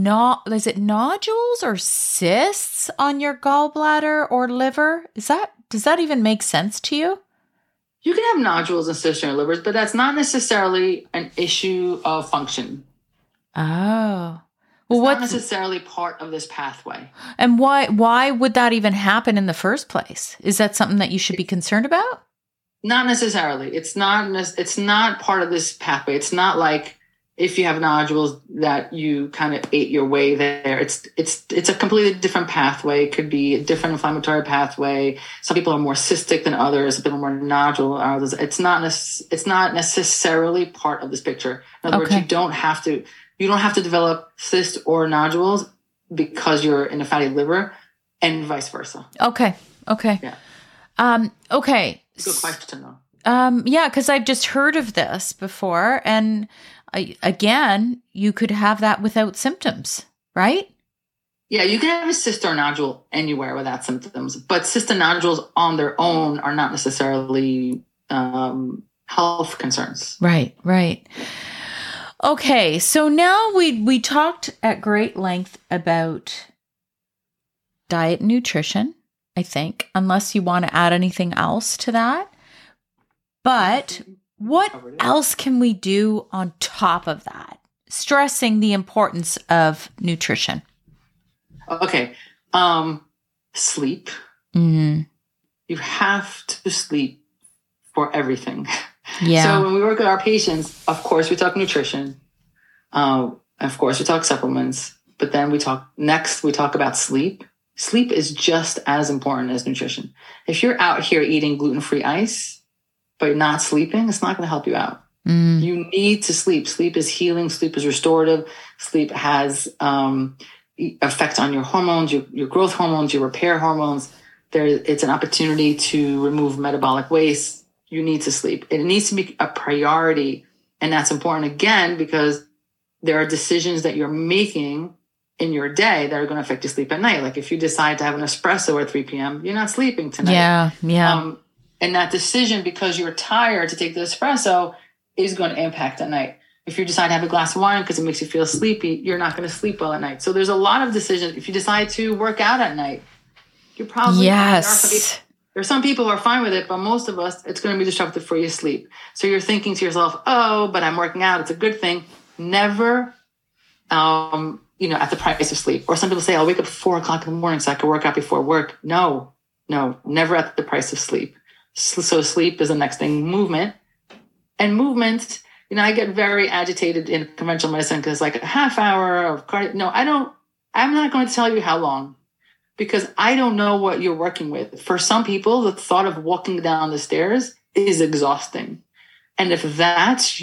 is it nodules or cysts on your gallbladder or liver? Does Does that even make sense to you? You can have nodules and cysts in your livers, but that's not necessarily an issue of function. Oh. Well, it's not necessarily part of this pathway. And why would that even happen in the first place? Is that something that you should be concerned about? Not necessarily. It's not part of this pathway. It's not like if you have nodules that you kind of ate your way there. It's a completely different pathway. It could be a different inflammatory pathway. Some people are more cystic than others. Some people are more nodule than others. It's not necessarily part of this picture. In other words, you don't have to develop cysts or nodules because you're in a fatty liver, and vice versa. Okay. Yeah. Okay. Good question, though. Yeah, because I've just heard of this before, and again, you could have that without symptoms, right? Yeah, you can have a cyst or nodule anywhere without symptoms, but cysts and nodules on their own are not necessarily health concerns. Right. Okay, so now we talked at great length about diet and nutrition, I think, unless you want to add anything else to that. But what else can we do on top of that? Stressing the importance of nutrition. Okay. Sleep. Mm-hmm. You have to sleep for everything. Yeah. So when we work with our patients, of course, we talk nutrition. Of course, we talk supplements. But then we talk about sleep. Sleep is just as important as nutrition. If you're out here eating gluten-free ice, but you're not sleeping, it's not going to help you out. You need to sleep. Sleep is healing. Sleep is restorative. Sleep has effects on your hormones, your growth hormones, your repair hormones. It's an opportunity to remove metabolic waste. You need to sleep. It needs to be a priority. And that's important, again, because there are decisions that you're making in your day that are going to affect your sleep at night. Like if you decide to have an espresso at 3 p.m., you're not sleeping tonight. Yeah. And that decision, because you're tired to take the espresso, is going to impact at night. If you decide to have a glass of wine because it makes you feel sleepy, you're not going to sleep well at night. So there's a lot of decisions. If you decide to work out at night, you're probably... Yes. There are some people who are fine with it, but most of us, it's going to be disruptive for your sleep. So you're thinking to yourself, oh, but I'm working out. It's a good thing. Never, at the price of sleep. Or some people say, I'll wake up at 4 o'clock in the morning so I can work out before work. No, never at the price of sleep. So sleep is the next thing. Movement. And movement, I get very agitated in conventional medicine because like a half hour of cardio. No, I'm not going to tell you how long because I don't know what you're working with. For some people, the thought of walking down the stairs is exhausting. And if that's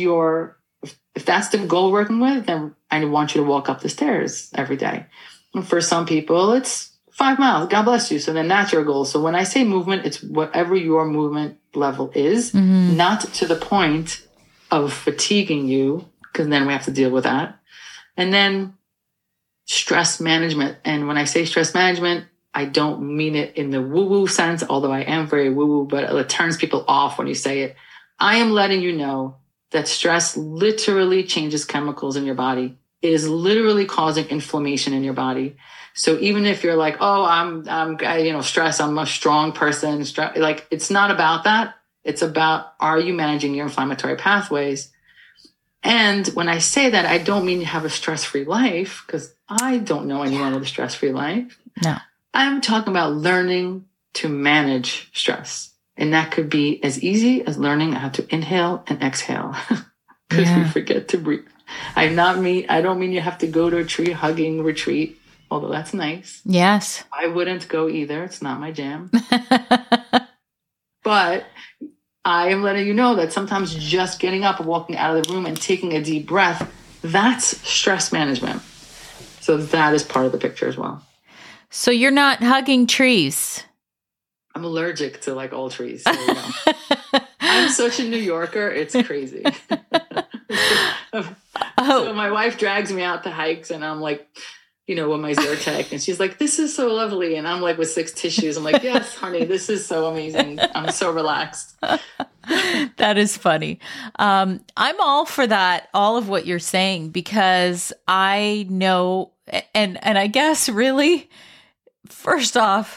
the goal working with, then I want you to walk up the stairs every day. And for some people, it's 5 miles. God bless you. So then that's your goal. So when I say movement, it's whatever your movement level is, not to the point of fatiguing you, because then we have to deal with that. And then stress management. And when I say stress management, I don't mean it in the woo-woo sense, although I am very woo-woo, but it turns people off when you say it. I am letting you know that stress literally changes chemicals in your body. It is literally causing inflammation in your body. So even if you're like, oh, I'm stressed, I'm a strong person, like it's not about that. It's about, are you managing your inflammatory pathways? And when I say that, I don't mean you have a stress-free life, because I don't know anyone with a stress-free life. No. I'm talking about learning to manage stress. And that could be as easy as learning how to inhale and exhale, because we forget to breathe. I don't mean you have to go to a tree hugging retreat, although that's nice. Yes. I wouldn't go either. It's not my jam. But I am letting you know that sometimes just getting up and walking out of the room and taking a deep breath, that's stress management. So that is part of the picture as well. So you're not hugging trees. I'm allergic to like all trees. So, I'm such a New Yorker. It's crazy. So my wife drags me out to hikes and I'm like, with my Zyrtec, and she's like, this is so lovely. And I'm like with 6 tissues. I'm like, yes, honey, this is so amazing. I'm so relaxed. That is funny. I'm all for that, all of what you're saying, because I know, and I guess really, first off,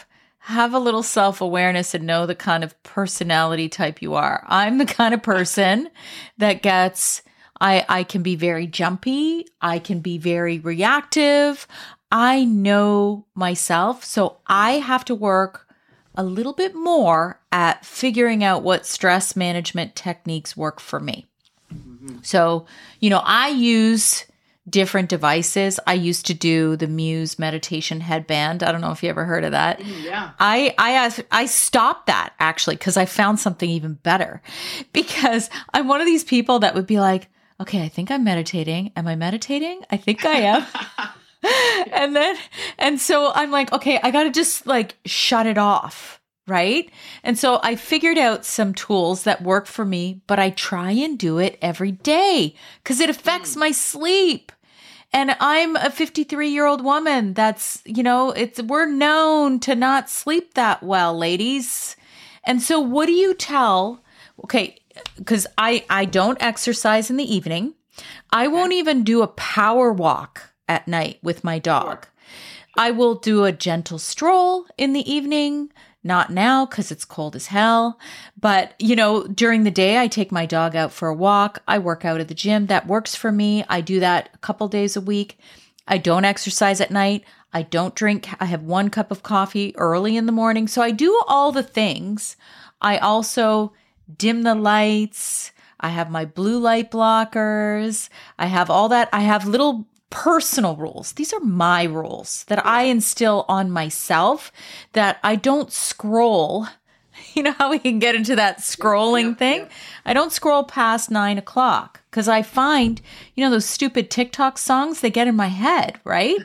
have a little self-awareness and know the kind of personality type you are. I'm the kind of person that I can be very jumpy. I can be very reactive. I know myself. So I have to work a little bit more at figuring out what stress management techniques work for me. So, I use different devices. I used to do the Muse meditation headband. I don't know if you ever heard of that. Yeah. I stopped that actually because I found something even better, because I'm one of these people that would be like, okay, I think I'm meditating. Am I meditating? I think I am. and so I'm like, okay, I got to just like shut it off. Right. And so I figured out some tools that work for me, but I try and do it every day because it affects my sleep. And I'm a 53-year-old woman that's, we're known to not sleep that well, ladies. And so what do you tell? Okay. Because I don't exercise in the evening. I won't even do a power walk at night with my dog. I will do a gentle stroll in the evening. Not now because it's cold as hell. But, during the day, I take my dog out for a walk. I work out at the gym. That works for me. I do that a couple days a week. I don't exercise at night. I don't drink. I have 1 cup of coffee early in the morning. So I do all the things. I also dim the lights. I have my blue light blockers. I have all that. I have little personal rules. These are my rules that I instill on myself, that I don't scroll. You know how we can get into that scrolling thing? Yep. I don't scroll past 9 o'clock because I find, those stupid TikTok songs, they get in my head, right?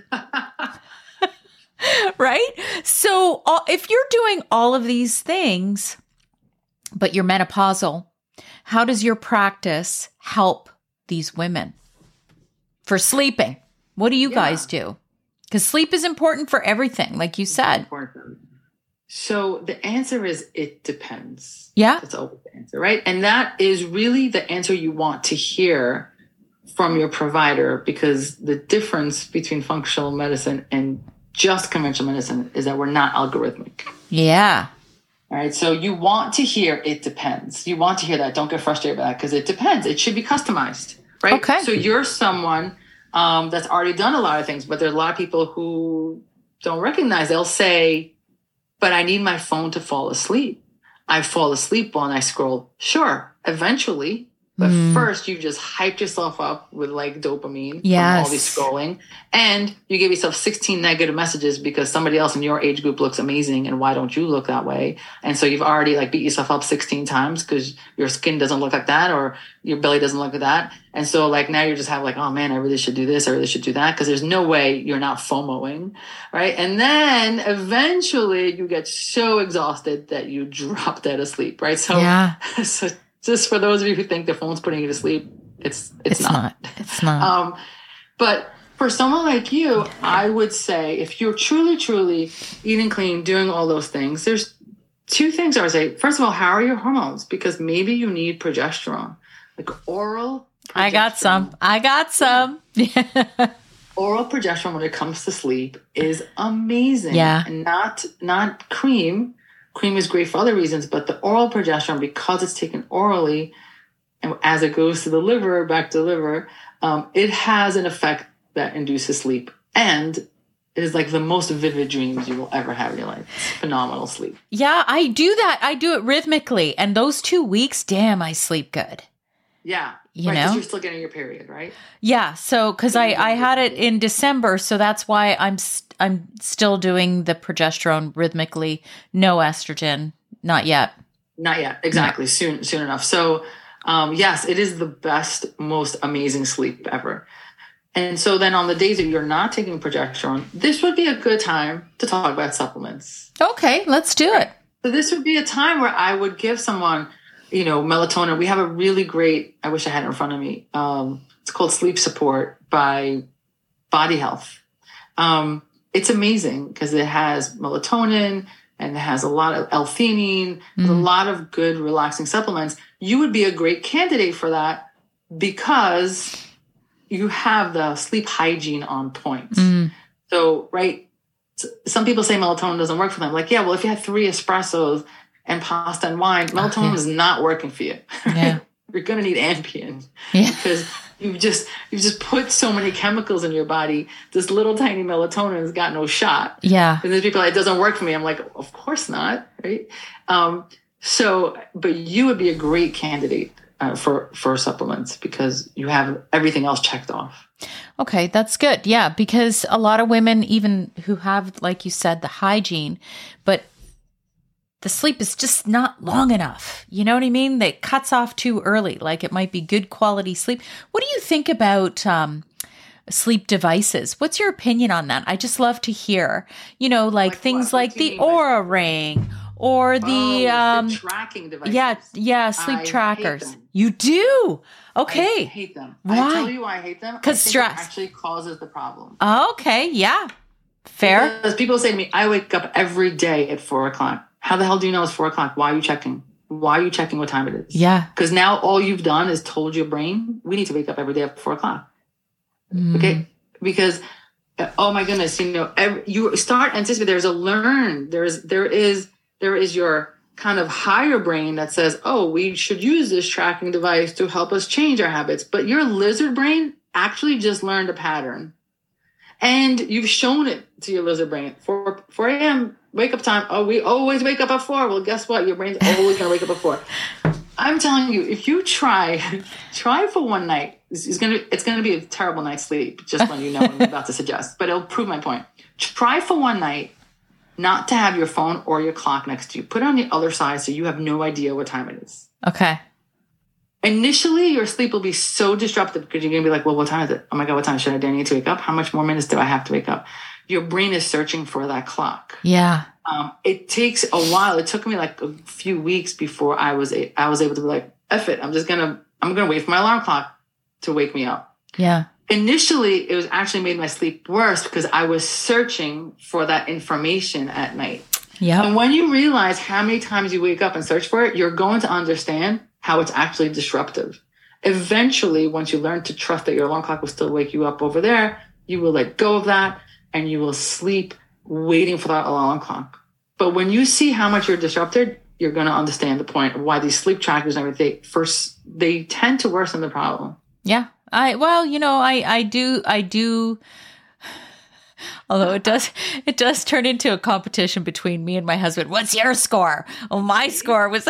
Right? So if you're doing all of these things, but you're menopausal, how does your practice help these women? For sleeping, what do you guys do? Because sleep is important for everything, like you said. So the answer is it depends. Yeah. That's always the answer, right? And that is really the answer you want to hear from your provider, because the difference between functional medicine and just conventional medicine is that we're not algorithmic. Yeah. All right. So you want to hear it depends. You want to hear that. Don't get frustrated by that because it depends. It should be customized. Right. Okay. So you're someone that's already done a lot of things, but there's a lot of people who don't recognize. They'll say, but I need my phone to fall asleep. I fall asleep when I scroll. Sure, eventually. But first, you just hyped yourself up with like dopamine from all this scrolling. And you gave yourself 16 negative messages because somebody else in your age group looks amazing. And why don't you look that way? And so you've already like beat yourself up 16 times because your skin doesn't look like that or your belly doesn't look like that. And so like now you just have like, oh man, I really should do this. I really should do that. Because there's no way you're not FOMOing, right? And then eventually you get so exhausted that you drop dead asleep, right? So, so just for those of you who think the phone's putting you to sleep, it's not. It's not. But for someone like you, I would say if you're truly eating clean, doing all those things, there's 2 things I would say. First of all, how are your hormones? Because maybe you need progesterone, like oral progesterone. I got some. Oral progesterone when it comes to sleep is amazing. Yeah. And not cream. Cream is great for other reasons, but the oral progesterone, because it's taken orally, and as it goes to the liver, back to the liver, it has an effect that induces sleep. And it is like the most vivid dreams you will ever have in your life. It's phenomenal sleep. Yeah, I do that. I do it rhythmically. And those 2 weeks, damn, I sleep good. Yeah. You know? Because you're still getting your period, right? Yeah. So, because I had it in December, so that's why I'm still doing the progesterone rhythmically. No estrogen, not yet. Not yet, exactly. No. Soon enough. So, yes, it is the best, most amazing sleep ever. And so then on the days that you're not taking progesterone, this would be a good time to talk about supplements. Okay, let's do it. So this would be a time where I would give someone, melatonin. We have a really great, I wish I had it in front of me. It's called Sleep Support by Body Health. It's amazing because it has melatonin and it has a lot of L-theanine, a lot of good relaxing supplements. You would be a great candidate for that because you have the sleep hygiene on point. So, right, some people say melatonin doesn't work for them. Like, yeah, well, if you had 3 espressos and pasta and wine, melatonin is not working for you. Yeah. You're going to need Ambien Yeah. because you've just put so many chemicals in your body. This little tiny melatonin has got no shot. Yeah. And there's people like, it doesn't work for me. I'm like, of course not. Right. But you would be a great candidate for supplements because you have everything else checked off. Okay, that's good. Yeah, because a lot of women, even who have, like you said, the hygiene, but the sleep is just not long enough. You know what I mean? That cuts off too early. Like it might be good quality sleep. What do you think about sleep devices? What's your opinion on that? I just love to hear, like things like the Aura Ring or the sleep tracking devices. Yeah, sleep I trackers. hate them. You do? Okay. I hate them. Why? I tell you why I hate them. Because stress it actually causes the problem. Okay, yeah. Fair. Because people say to me, I wake up every day at 4:00. How the hell do you know it's 4:00? Why are you checking? Why are you checking what time it is? Yeah. Because now all you've done is told your brain, we need to wake up every day at 4:00. Okay? Because, oh my goodness, you start anticipating. There's a learn. There is your kind of higher brain that says, oh, we should use this tracking device to help us change our habits. But your lizard brain actually just learned a pattern. And you've shown it to your lizard brain. 4 a.m. wake up time. Oh, we always wake up at 4. Well, guess what? Your brain's always going to wake up at 4. I'm telling you, if you try for one night, it's gonna be a terrible night's sleep, just when you know what I'm about to suggest. But it'll prove my point. Try for one night not to have your phone or your clock next to you. Put it on the other side so you have no idea what time it is. Okay. Initially, your sleep will be so disruptive because you're going to be like, well, what time is it? Oh my God, what time do I need to wake up? How much more minutes do I have to wake up? Your brain is searching for that clock. Yeah. It takes a while. It took me like a few weeks before I was able to be like, F it. I'm going to wait for my alarm clock to wake me up. Yeah. Initially, it was actually made my sleep worse because I was searching for that information at night. Yeah. And when you realize how many times you wake up and search for it, you're going to understand how it's actually disruptive. Eventually, once you learn to trust that your alarm clock will still wake you up over there, you will let go of that and you will sleep waiting for that alarm clock. But when you see how much you're disrupted, you're going to understand the point of why these sleep trackers and everything, they tend to worsen the problem. Yeah. I do. Although it does turn into a competition between me and my husband. What's your score? Oh, my score was.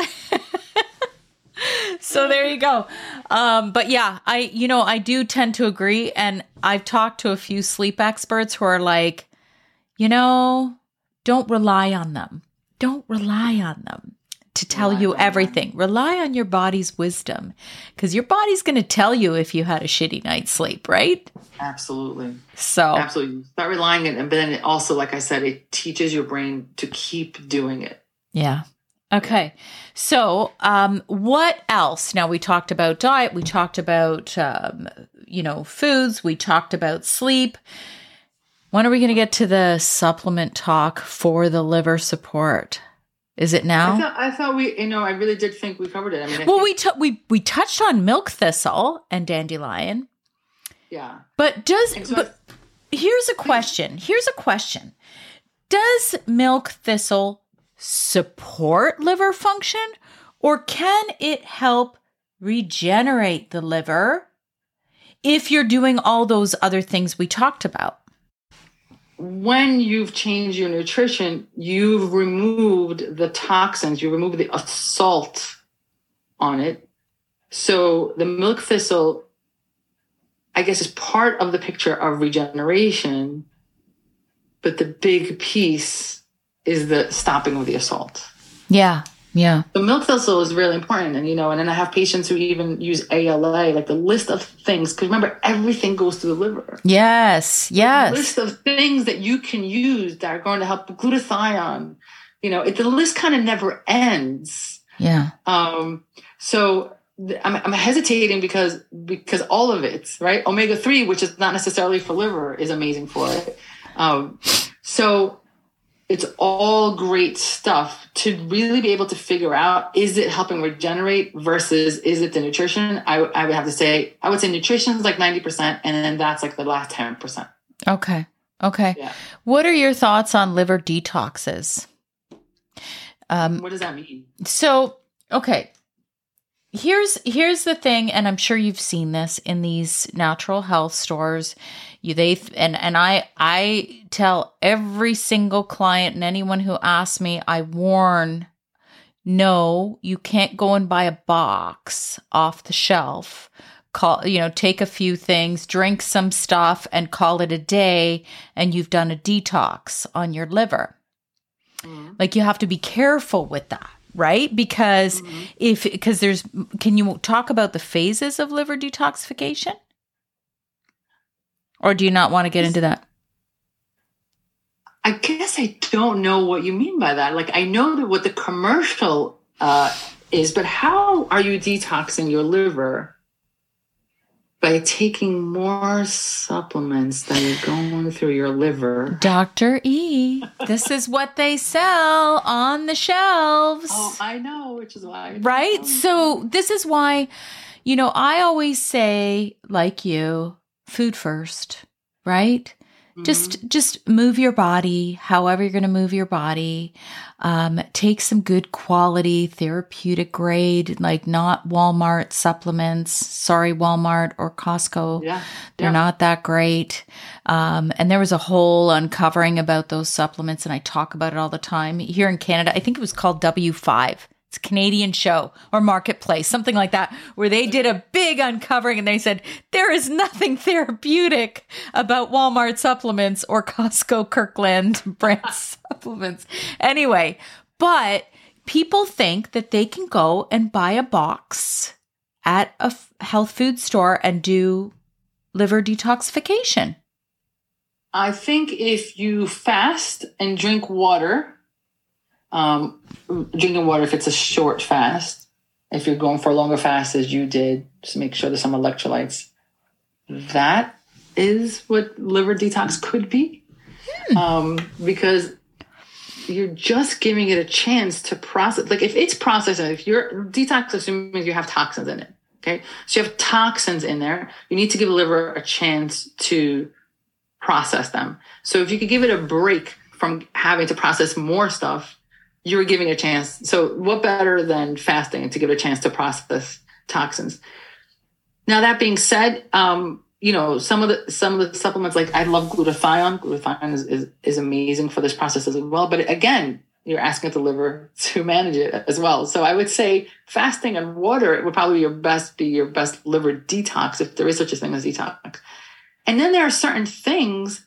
So there you go. But yeah, I do tend to agree. And I've talked to a few sleep experts who are like, don't rely on them. Don't rely on them to tell you everything. Rely on your body's wisdom because your body's going to tell you if you had a shitty night's sleep, right? Absolutely. So absolutely. Start relying on it. And then it also, like I said, it teaches your brain to keep doing it. Yeah. Okay. So, what else? Now we talked about diet. We talked about, foods. We talked about sleep. When are we going to get to the supplement talk for the liver support? Is it now? I thought we, I really did think we covered it. I mean, we touched on milk thistle and dandelion. Yeah. But here's a question. Does milk thistle support liver function, or can it help regenerate the liver if you're doing all those other things we talked about? When you've changed your nutrition, you've removed the toxins, you remove the salt on it. So the milk thistle, I guess, is part of the picture of regeneration, but the big piece is the stopping of the assault. Yeah. Yeah. The milk thistle is really important. And, and then I have patients who even use ALA, like the list of things. Because remember, everything goes through the liver. Yes. Yes. The list of things that you can use that are going to help the glutathione. The list kind of never ends. Yeah. So I'm hesitating because all of it, right? Omega-3, which is not necessarily for liver, is amazing for it. So it's all great stuff to really be able to figure out, is it helping regenerate versus is it the nutrition? I would say nutrition is like 90%, and then that's like the last 10%. Okay. Okay. Yeah. What are your thoughts on liver detoxes? What does that mean? So, okay. Here's the thing, and I'm sure you've seen this in these natural health stores. I tell every single client and anyone who asks me, I warn, no, you can't go and buy a box off the shelf. Take a few things, drink some stuff, and call it a day, and you've done a detox on your liver. Mm-hmm. Like, you have to be careful with that. Right? Because can you talk about the phases of liver detoxification? Or do you not want to get into that? I guess I don't know what you mean by that. Like, I know that what the commercial is, but how are you detoxing your liver? By taking more supplements that are going through your liver. Dr. E, this is what they sell on the shelves. Oh, I know, which is why. Right? So this is why, I always say, like you, food first, right? Mm-hmm. Just move your body, however you're going to move your body. Take some good quality therapeutic grade, like not Walmart supplements. Sorry, Walmart or Costco. Yeah. They're not that great. And there was a whole uncovering about those supplements, and I talk about it all the time. Here in Canada, I think it was called W5. It's a Canadian show or Marketplace, something like that, where they did a big uncovering and they said, there is nothing therapeutic about Walmart supplements or Costco Kirkland brand supplements. Anyway, but people think that they can go and buy a box at a health food store and do liver detoxification. I think if you fast and drink water, drinking water if it's a short fast, if you're going for a longer fast as you did, just make sure there's some electrolytes. That is what liver detox could be. Because you're just giving it a chance to process. Like, if it's processing, if your detox assumes you have toxins in it, okay? So you have toxins in there, you need to give the liver a chance to process them. So if you could give it a break from having to process more stuff, you're giving a chance. So what better than fasting to give it a chance to process toxins? Now, that being said, some of the supplements, like I love glutathione. Glutathione is amazing for this process as well. But again, you're asking the liver to manage it as well. So I would say fasting and water would probably be your best liver detox, if there is such a thing as detox. And then there are certain things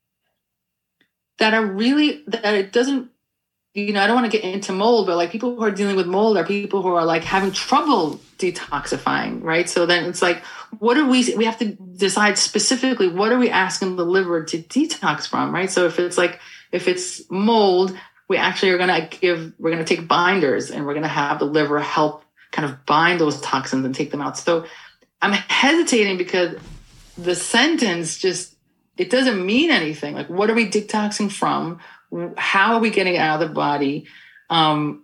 that it doesn't, I don't want to get into mold, but like people who are dealing with mold are people who are like having trouble detoxifying, right? So then it's like, we have to decide specifically, what are we asking the liver to detox from, right? So if it's mold, we actually we're going to take binders and we're going to have the liver help kind of bind those toxins and take them out. So I'm hesitating because the sentence it doesn't mean anything. Like, what are we detoxing from? How are we getting it out of the body? So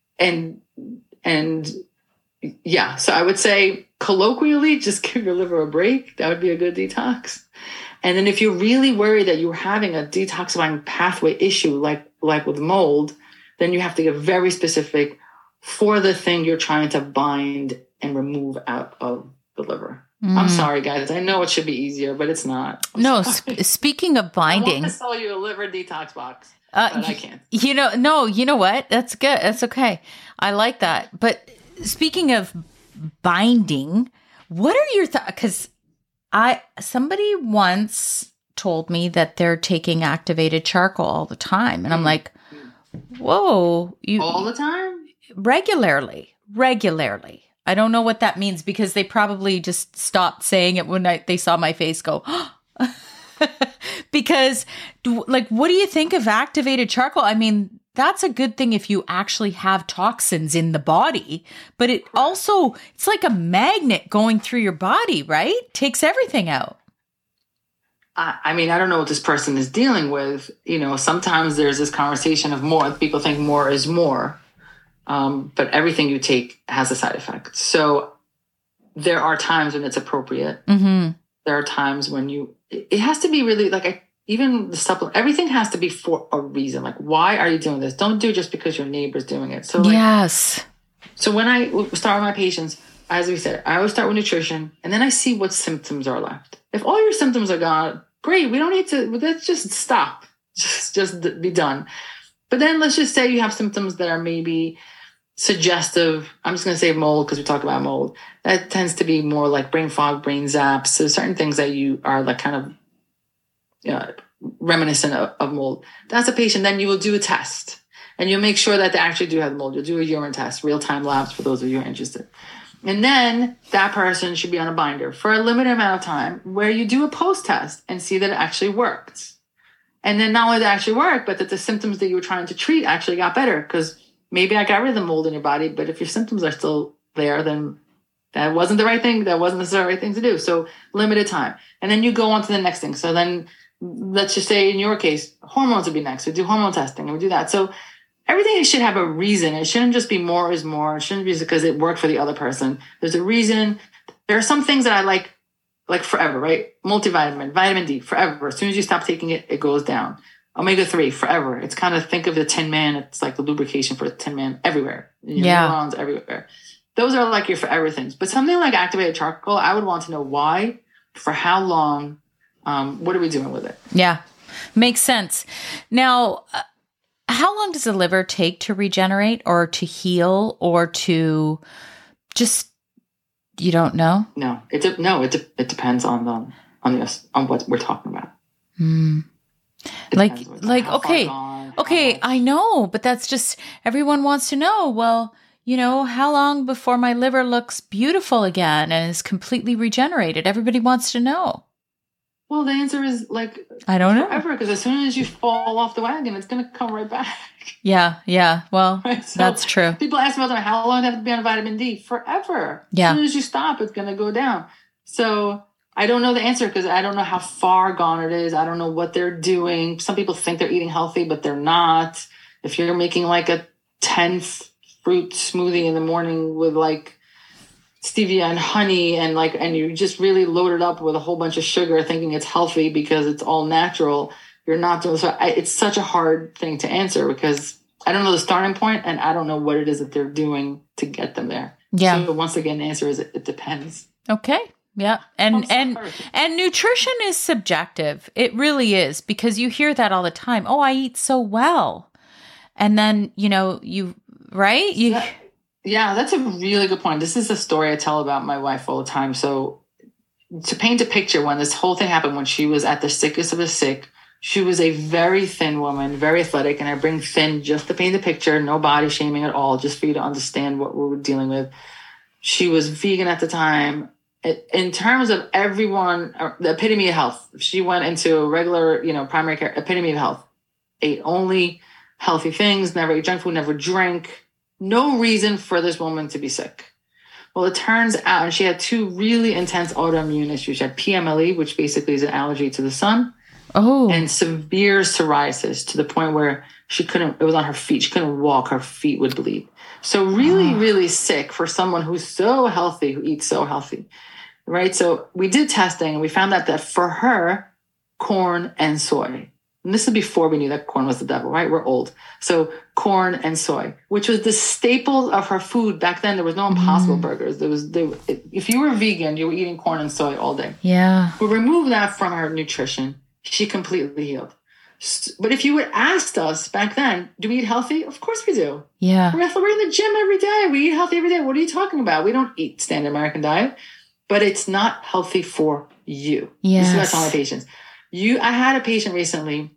I would say colloquially, just give your liver a break. That would be a good detox. And then if you're really worried that you're having a detoxifying pathway issue, like with mold, then you have to get very specific for the thing you're trying to bind and remove out of the liver. I'm sorry, guys. I know it should be easier, but it's not. Speaking of binding, I want to sell you a liver detox box. But I can't. You know what? That's good. That's okay. I like that. But speaking of binding, what are your thoughts? Because somebody once told me that they're taking activated charcoal all the time, and I'm like, whoa, all the time? Regularly. I don't know what that means, because they probably just stopped saying it when they saw my face go, because what do you think of activated charcoal? I mean, that's a good thing if you actually have toxins in the body, but it's like a magnet going through your body, right? Takes everything out. I mean, I don't know what this person is dealing with. Sometimes there's this conversation of more. People think more is more. But everything you take has a side effect. So there are times when it's appropriate. Mm-hmm. There are times when it has to be really like, even the supplement, everything has to be for a reason. Like, why are you doing this? Don't do it just because your neighbor's doing it. So yes. So when I start with my patients, as we said, I always start with nutrition, and then I see what symptoms are left. If all your symptoms are gone, great. We don't need to, let's just stop. Just be done. But then let's just say you have symptoms that are maybe suggestive. I'm just going to say mold because we talk about mold. That tends to be more like brain fog, brain zaps. So certain things that you are like kind of reminiscent of mold. That's a patient. Then you will do a test and you'll make sure that they actually do have mold. You'll do a urine test, real-time labs for those of you who are interested. And then that person should be on a binder for a limited amount of time where you do a post-test and see that it actually worked. And then not only did it actually work, but that the symptoms that you were trying to treat actually got better, because maybe I got rid of the mold in your body, but if your symptoms are still there, then that wasn't the right thing. That wasn't necessarily the right thing to do. So limited time. And then you go on to the next thing. So then let's just say in your case, hormones would be next. We do hormone testing and we do that. So everything should have a reason. It shouldn't just be more is more. It shouldn't be just because it worked for the other person. There's a reason. There are some things that I like forever, right? Multivitamin, vitamin D, forever. As soon as you stop taking it, it goes down. Omega-3, forever. It's kind of, think of the Tin Man. It's like the lubrication for the Tin Man everywhere. Neurons everywhere. Those are like your forever things. But something like activated charcoal, I would want to know why, for how long, what are we doing with it? Yeah, makes sense. Now, how long does the liver take to regenerate or to heal or to just, you don't know? No, it depends on what we're talking about. Okay, I know, but that's just, everyone wants to know, well, how long before my liver looks beautiful again and is completely regenerated? Everybody wants to know. Well, the answer is I don't know. Forever, because as soon as you fall off the wagon, it's going to come right back. Yeah. Well, right? So that's true. People ask me all the time, how long do I have to be on vitamin D? Forever. Yeah. As soon as you stop, it's going to go down. So I don't know the answer because I don't know how far gone it is. I don't know what they're doing. Some people think they're eating healthy, but they're not. If you're making like a 10th fruit smoothie in the morning with stevia and honey and you just really load it up with a whole bunch of sugar thinking it's healthy because it's all natural, you're not doing so. It's such a hard thing to answer because I don't know the starting point and I don't know what it is that they're doing to get them there. Yeah. So once again, the answer is it depends. Okay. Yeah. And nutrition is subjective. It really is, because you hear that all the time. Oh, I eat so well. And then, right? Yeah, that's a really good point. This is a story I tell about my wife all the time. So to paint a picture, when this whole thing happened, when she was at the sickest of the sick, she was a very thin woman, very athletic. And I bring thin just to paint a picture, no body shaming at all, just for you to understand what we were dealing with. She was vegan at the time. In terms of everyone, the epitome of health, she went into a regular, primary care, epitome of health, ate only healthy things, never ate junk food, never drank. No reason for this woman to be sick. Well, it turns out, and she had two really intense autoimmune issues. She had PMLE, which basically is an allergy to the sun, and severe psoriasis to the point where it was on her feet. She couldn't walk. Her feet would bleed. So really, really sick for someone who's so healthy, who eats so healthy, right? So we did testing and we found out that for her, corn and soy, and this is before we knew that corn was the devil, right? We're old. So corn and soy, which was the staples of her food back then. There was no Impossible Burgers. If you were vegan, you were eating corn and soy all day. Yeah. We removed that from her nutrition. She completely healed. But if you had asked us back then, do we eat healthy? Of course we do. Yeah. We're in the gym every day. We eat healthy every day. What are you talking about? We don't eat standard American diet, but it's not healthy for you. Yes. This is what I tell my patients. I had a patient recently,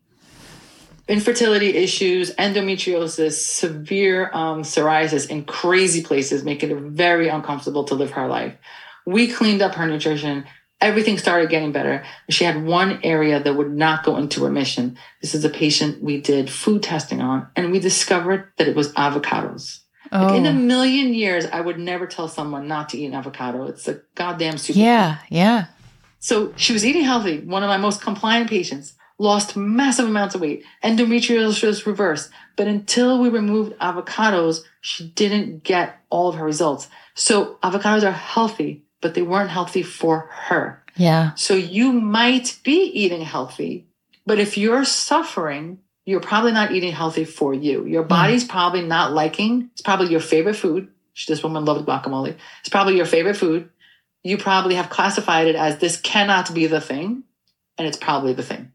infertility issues, endometriosis, severe psoriasis in crazy places, making it very uncomfortable to live her life. We cleaned up her nutrition. Everything started getting better. She had one area that would not go into remission. This is a patient we did food testing on, and we discovered that it was avocados. In a million years, I would never tell someone not to eat an avocado. It's a goddamn superfood. Yeah. So she was eating healthy, one of my most compliant patients, lost massive amounts of weight, endometriosis reversed. But until we removed avocados, she didn't get all of her results. So avocados are healthy, but they weren't healthy for her. Yeah. So you might be eating healthy, But if you're suffering, you're probably not eating healthy for you. Your body's probably not liking, it's probably your favorite food. This woman loved guacamole. It's probably your favorite food. You probably have classified it as this cannot be the thing, and it's probably the thing.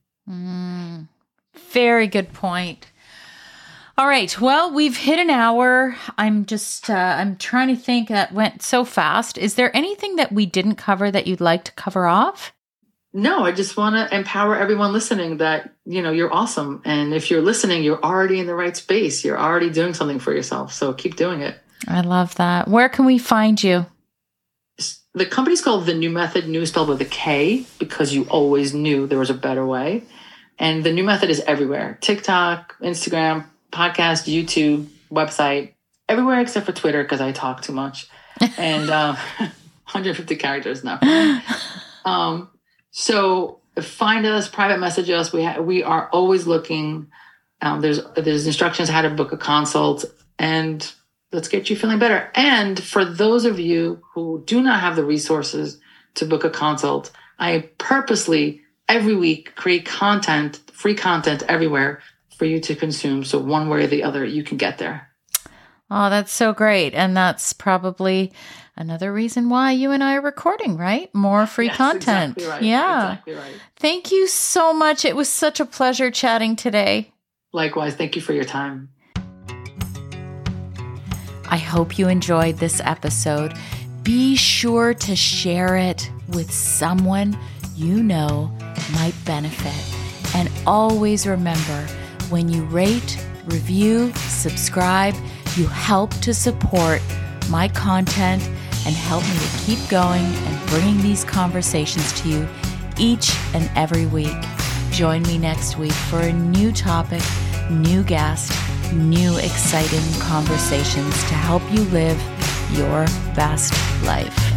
Very good point. All right. Well, we've hit an hour. I'm trying to think. That went so fast. Is there anything that we didn't cover that you'd like to cover off? No, I just want to empower everyone listening that, you're awesome. And if you're listening, you're already in the right space. You're already doing something for yourself. So keep doing it. I love that. Where can we find you? The company's called The New Method, new spelled with a K, because you always knew there was a better way. And The New Method is everywhere. TikTok, Instagram, podcast, YouTube, website, everywhere except for Twitter, because I talk too much. And 150 characters now. So find us, private message us. We are always looking. There's instructions how to book a consult, and let's get you feeling better. And for those of you who do not have the resources to book a consult, I purposely every week create content, free content everywhere for you to consume. So one way or the other, you can get there. Oh, that's so great. And that's probably another reason why you and I are recording, right? More free content. Exactly right. Yeah. Exactly right. Thank you so much. It was such a pleasure chatting today. Likewise. Thank you for your time. I hope you enjoyed this episode. Be sure to share it with someone you know might benefit. And always remember, when you rate, review, subscribe, you help to support my content and help me to keep going and bringing these conversations to you each and every week. Join me next week for a new topic, new guest, new exciting conversations to help you live your best life.